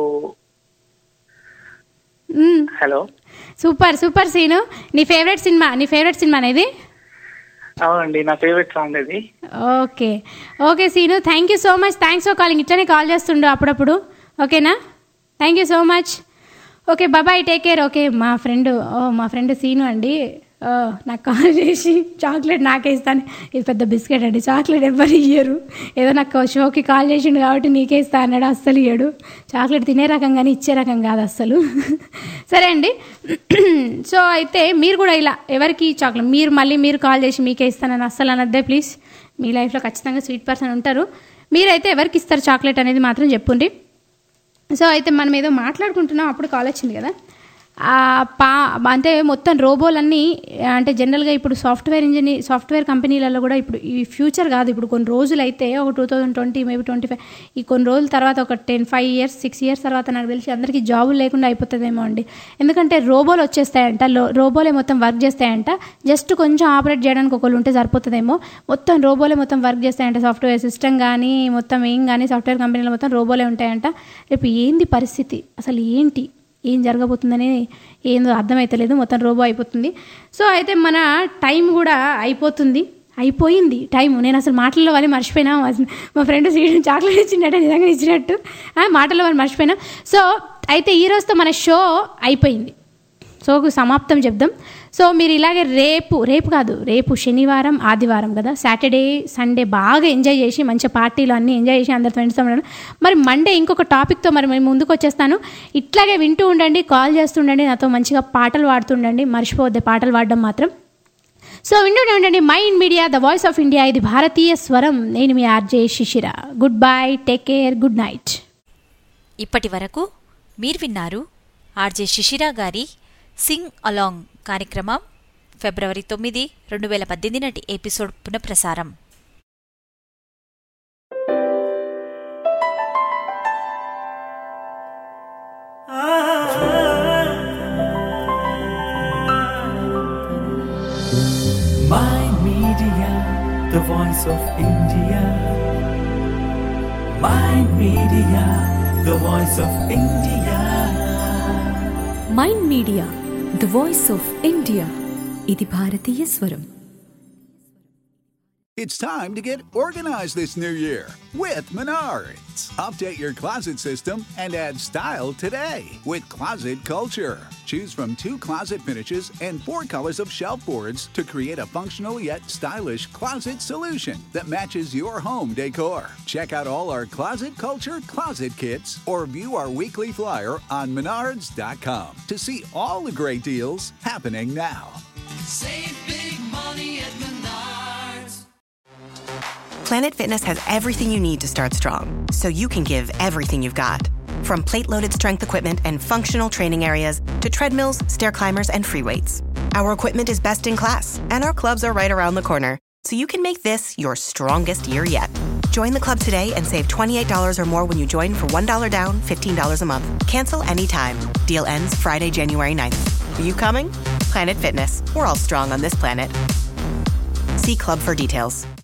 P: Hello,
F: super super Seenu. నీ ఫేవరెట్ సినిమా నీ ఫేవరెట్ సినిమా అనేది?
P: అవునండి, నా ఫేవరెట్ సాంగ్ అది.
F: Okay okay Seenu, thank you so much, thanks for calling. ఇట్లనే కాల్ చేస్తుండు అప్పుడప్పుడు, ఓకేనా? Thank you so much. Okay, బాబాయ్, టేక్ కేర్. ఓకే, మా ఫ్రెండ్ ఓ మా ఫ్రెండ్ సీను అండి నాకు కాల్ చేసి చాక్లెట్ నాకే ఇస్తాను. ఇది పెద్ద బిస్కెట్ అండి, చాక్లెట్ ఎవరు ఇయ్యరు. ఏదో నాకు షోకి కాల్ చేసిండు కాబట్టి నీకే ఇస్తా అన్నాడు. అస్సలు ఇయ్యడు చాక్లెట్, తినే రకం కానీ ఇచ్చే రకం కాదు అస్సలు. సరే అండి, సో అయితే మీరు కూడా ఇలా ఎవరికి చాక్లెట్ మీరు మళ్ళీ మీరు కాల్ చేసి మీకే ఇస్తానని అస్సలు అనద్దే ప్లీజ్. మీ లైఫ్లో ఖచ్చితంగా స్వీట్ పర్సన్ ఉంటారు. మీరైతే ఎవరికి ఇస్తారు చాక్లెట్ అనేది మాత్రం చెప్పుండి. సో అయితే మనం ఏదో మాట్లాడుకుంటున్నాం, అప్పుడు కాల్ వచ్చింది కదా. పా అంటే మొత్తం రోబోలన్నీ అంటే జనరల్గా ఇప్పుడు సాఫ్ట్వేర్ ఇంజనీర్ సాఫ్ట్వేర్ కంపెనీలలో కూడా ఇప్పుడు ఈ ఫ్యూచర్ కాదు, ఇప్పుడు కొన్ని రోజులు అయితే ఒక two thousand twenty maybe twenty five ఈ కొన్ని రోజుల తర్వాత ఒక ten five years six years తర్వాత నాకు తెలిసి అందరికీ జాబులు లేకుండా అయిపోతుందేమో అండి. ఎందుకంటే రోబోలు వచ్చేస్తాయంట, రోబోలే మొత్తం వర్క్ చేస్తాయంట. జస్ట్ కొంచెం ఆపరేట్ చేయడానికి ఒకళ్ళు ఉంటే సరిపోతుందేమో, మొత్తం రోబోలే మొత్తం వర్క్ చేస్తాయంట. సాఫ్ట్వేర్ సిస్టమ్ కానీ మొత్తం ఏం కానీ సాఫ్ట్వేర్ కంపెనీలో మొత్తం రోబోలే ఉంటాయంట. రేపు ఏంది పరిస్థితి, అసలు ఏంటి ఏం జరగబోతుందని ఏందో అర్థమవుతలేదు, మొత్తం రోబో అయిపోతుంది. సో అయితే మన టైం కూడా అయిపోతుంది, అయిపోయింది టైం. నేను అసలు మాటల్లో అని మర్చిపోయినా, మా ఫ్రెండ్ సీడ్ చాక్లెట్ ఇచ్చినట్టు నిజంగా ఇచ్చినట్టు మాటల్లో అని మర్చిపోయినా. సో అయితే ఈరోజుతో మన షో అయిపోయింది, షోకు సమాప్తం చెప్దాం. సో మీరు ఇలాగే రేపు రేపు కాదు రేపు శనివారం ఆదివారం కదా, సాటర్డే సండే బాగా ఎంజాయ్ చేసి మంచి పార్టీలు అన్నీ ఎంజాయ్ చేసి అందరి ఫ్రెండ్స్తో ఉండడం. మరి మండే ఇంకొక టాపిక్తో మరి మేము ముందుకు వచ్చేస్తాను. ఇట్లాగే వింటూ ఉండండి, కాల్ చేస్తుండండి, నాతో మంచిగా పాటలు పాడుతుండండి, మర్చిపోవద్దే పాటలు పాడడం మాత్రం. సో వింటూనే ఉండండి mind media, the voice of India, ఇది భారతీయ స్వరం. నేను మీ RJ Shishira. Good bye, take care, good night.
E: ఇప్పటి వరకు మీరు విన్నారు ఆర్జే శిశిర గారి సింగ్ అలాంగ్ కార్యక్రమం ఫిబ్రవరి తొమ్మిది రెండు వేల పద్దెనిమిది నాటి ఎపిసోడ్ పునఃప్రసారం.
B: Mind Media, the voice of India. Mind Media, the voice of India.
C: Mind media, the voice of India, ఇది భారతీయ స్వరం.
Q: It's time to get organized this new year with Menards. Update your closet system and add style today with Closet Culture. Choose from two closet finishes and four colors of shelf boards to create a functional yet stylish closet solution that matches your home decor. Check out all our Closet Culture closet kits or view our weekly flyer on menards dot com to see all the great deals happening now.
R: Save big money at Menards.
S: Planet Fitness has everything you need to start strong, so you can give everything you've got. From plate-loaded strength equipment and functional training areas to treadmills, stair climbers, and free weights. Our equipment is best in class, and our clubs are right around the corner, so you can make this your strongest year yet. Join the club today and save twenty-eight dollars or more when you join for one dollar down, fifteen dollars a month. Cancel anytime. Deal ends Friday, January ninth. Are you coming? Planet Fitness. We're all strong on this planet. See club for details.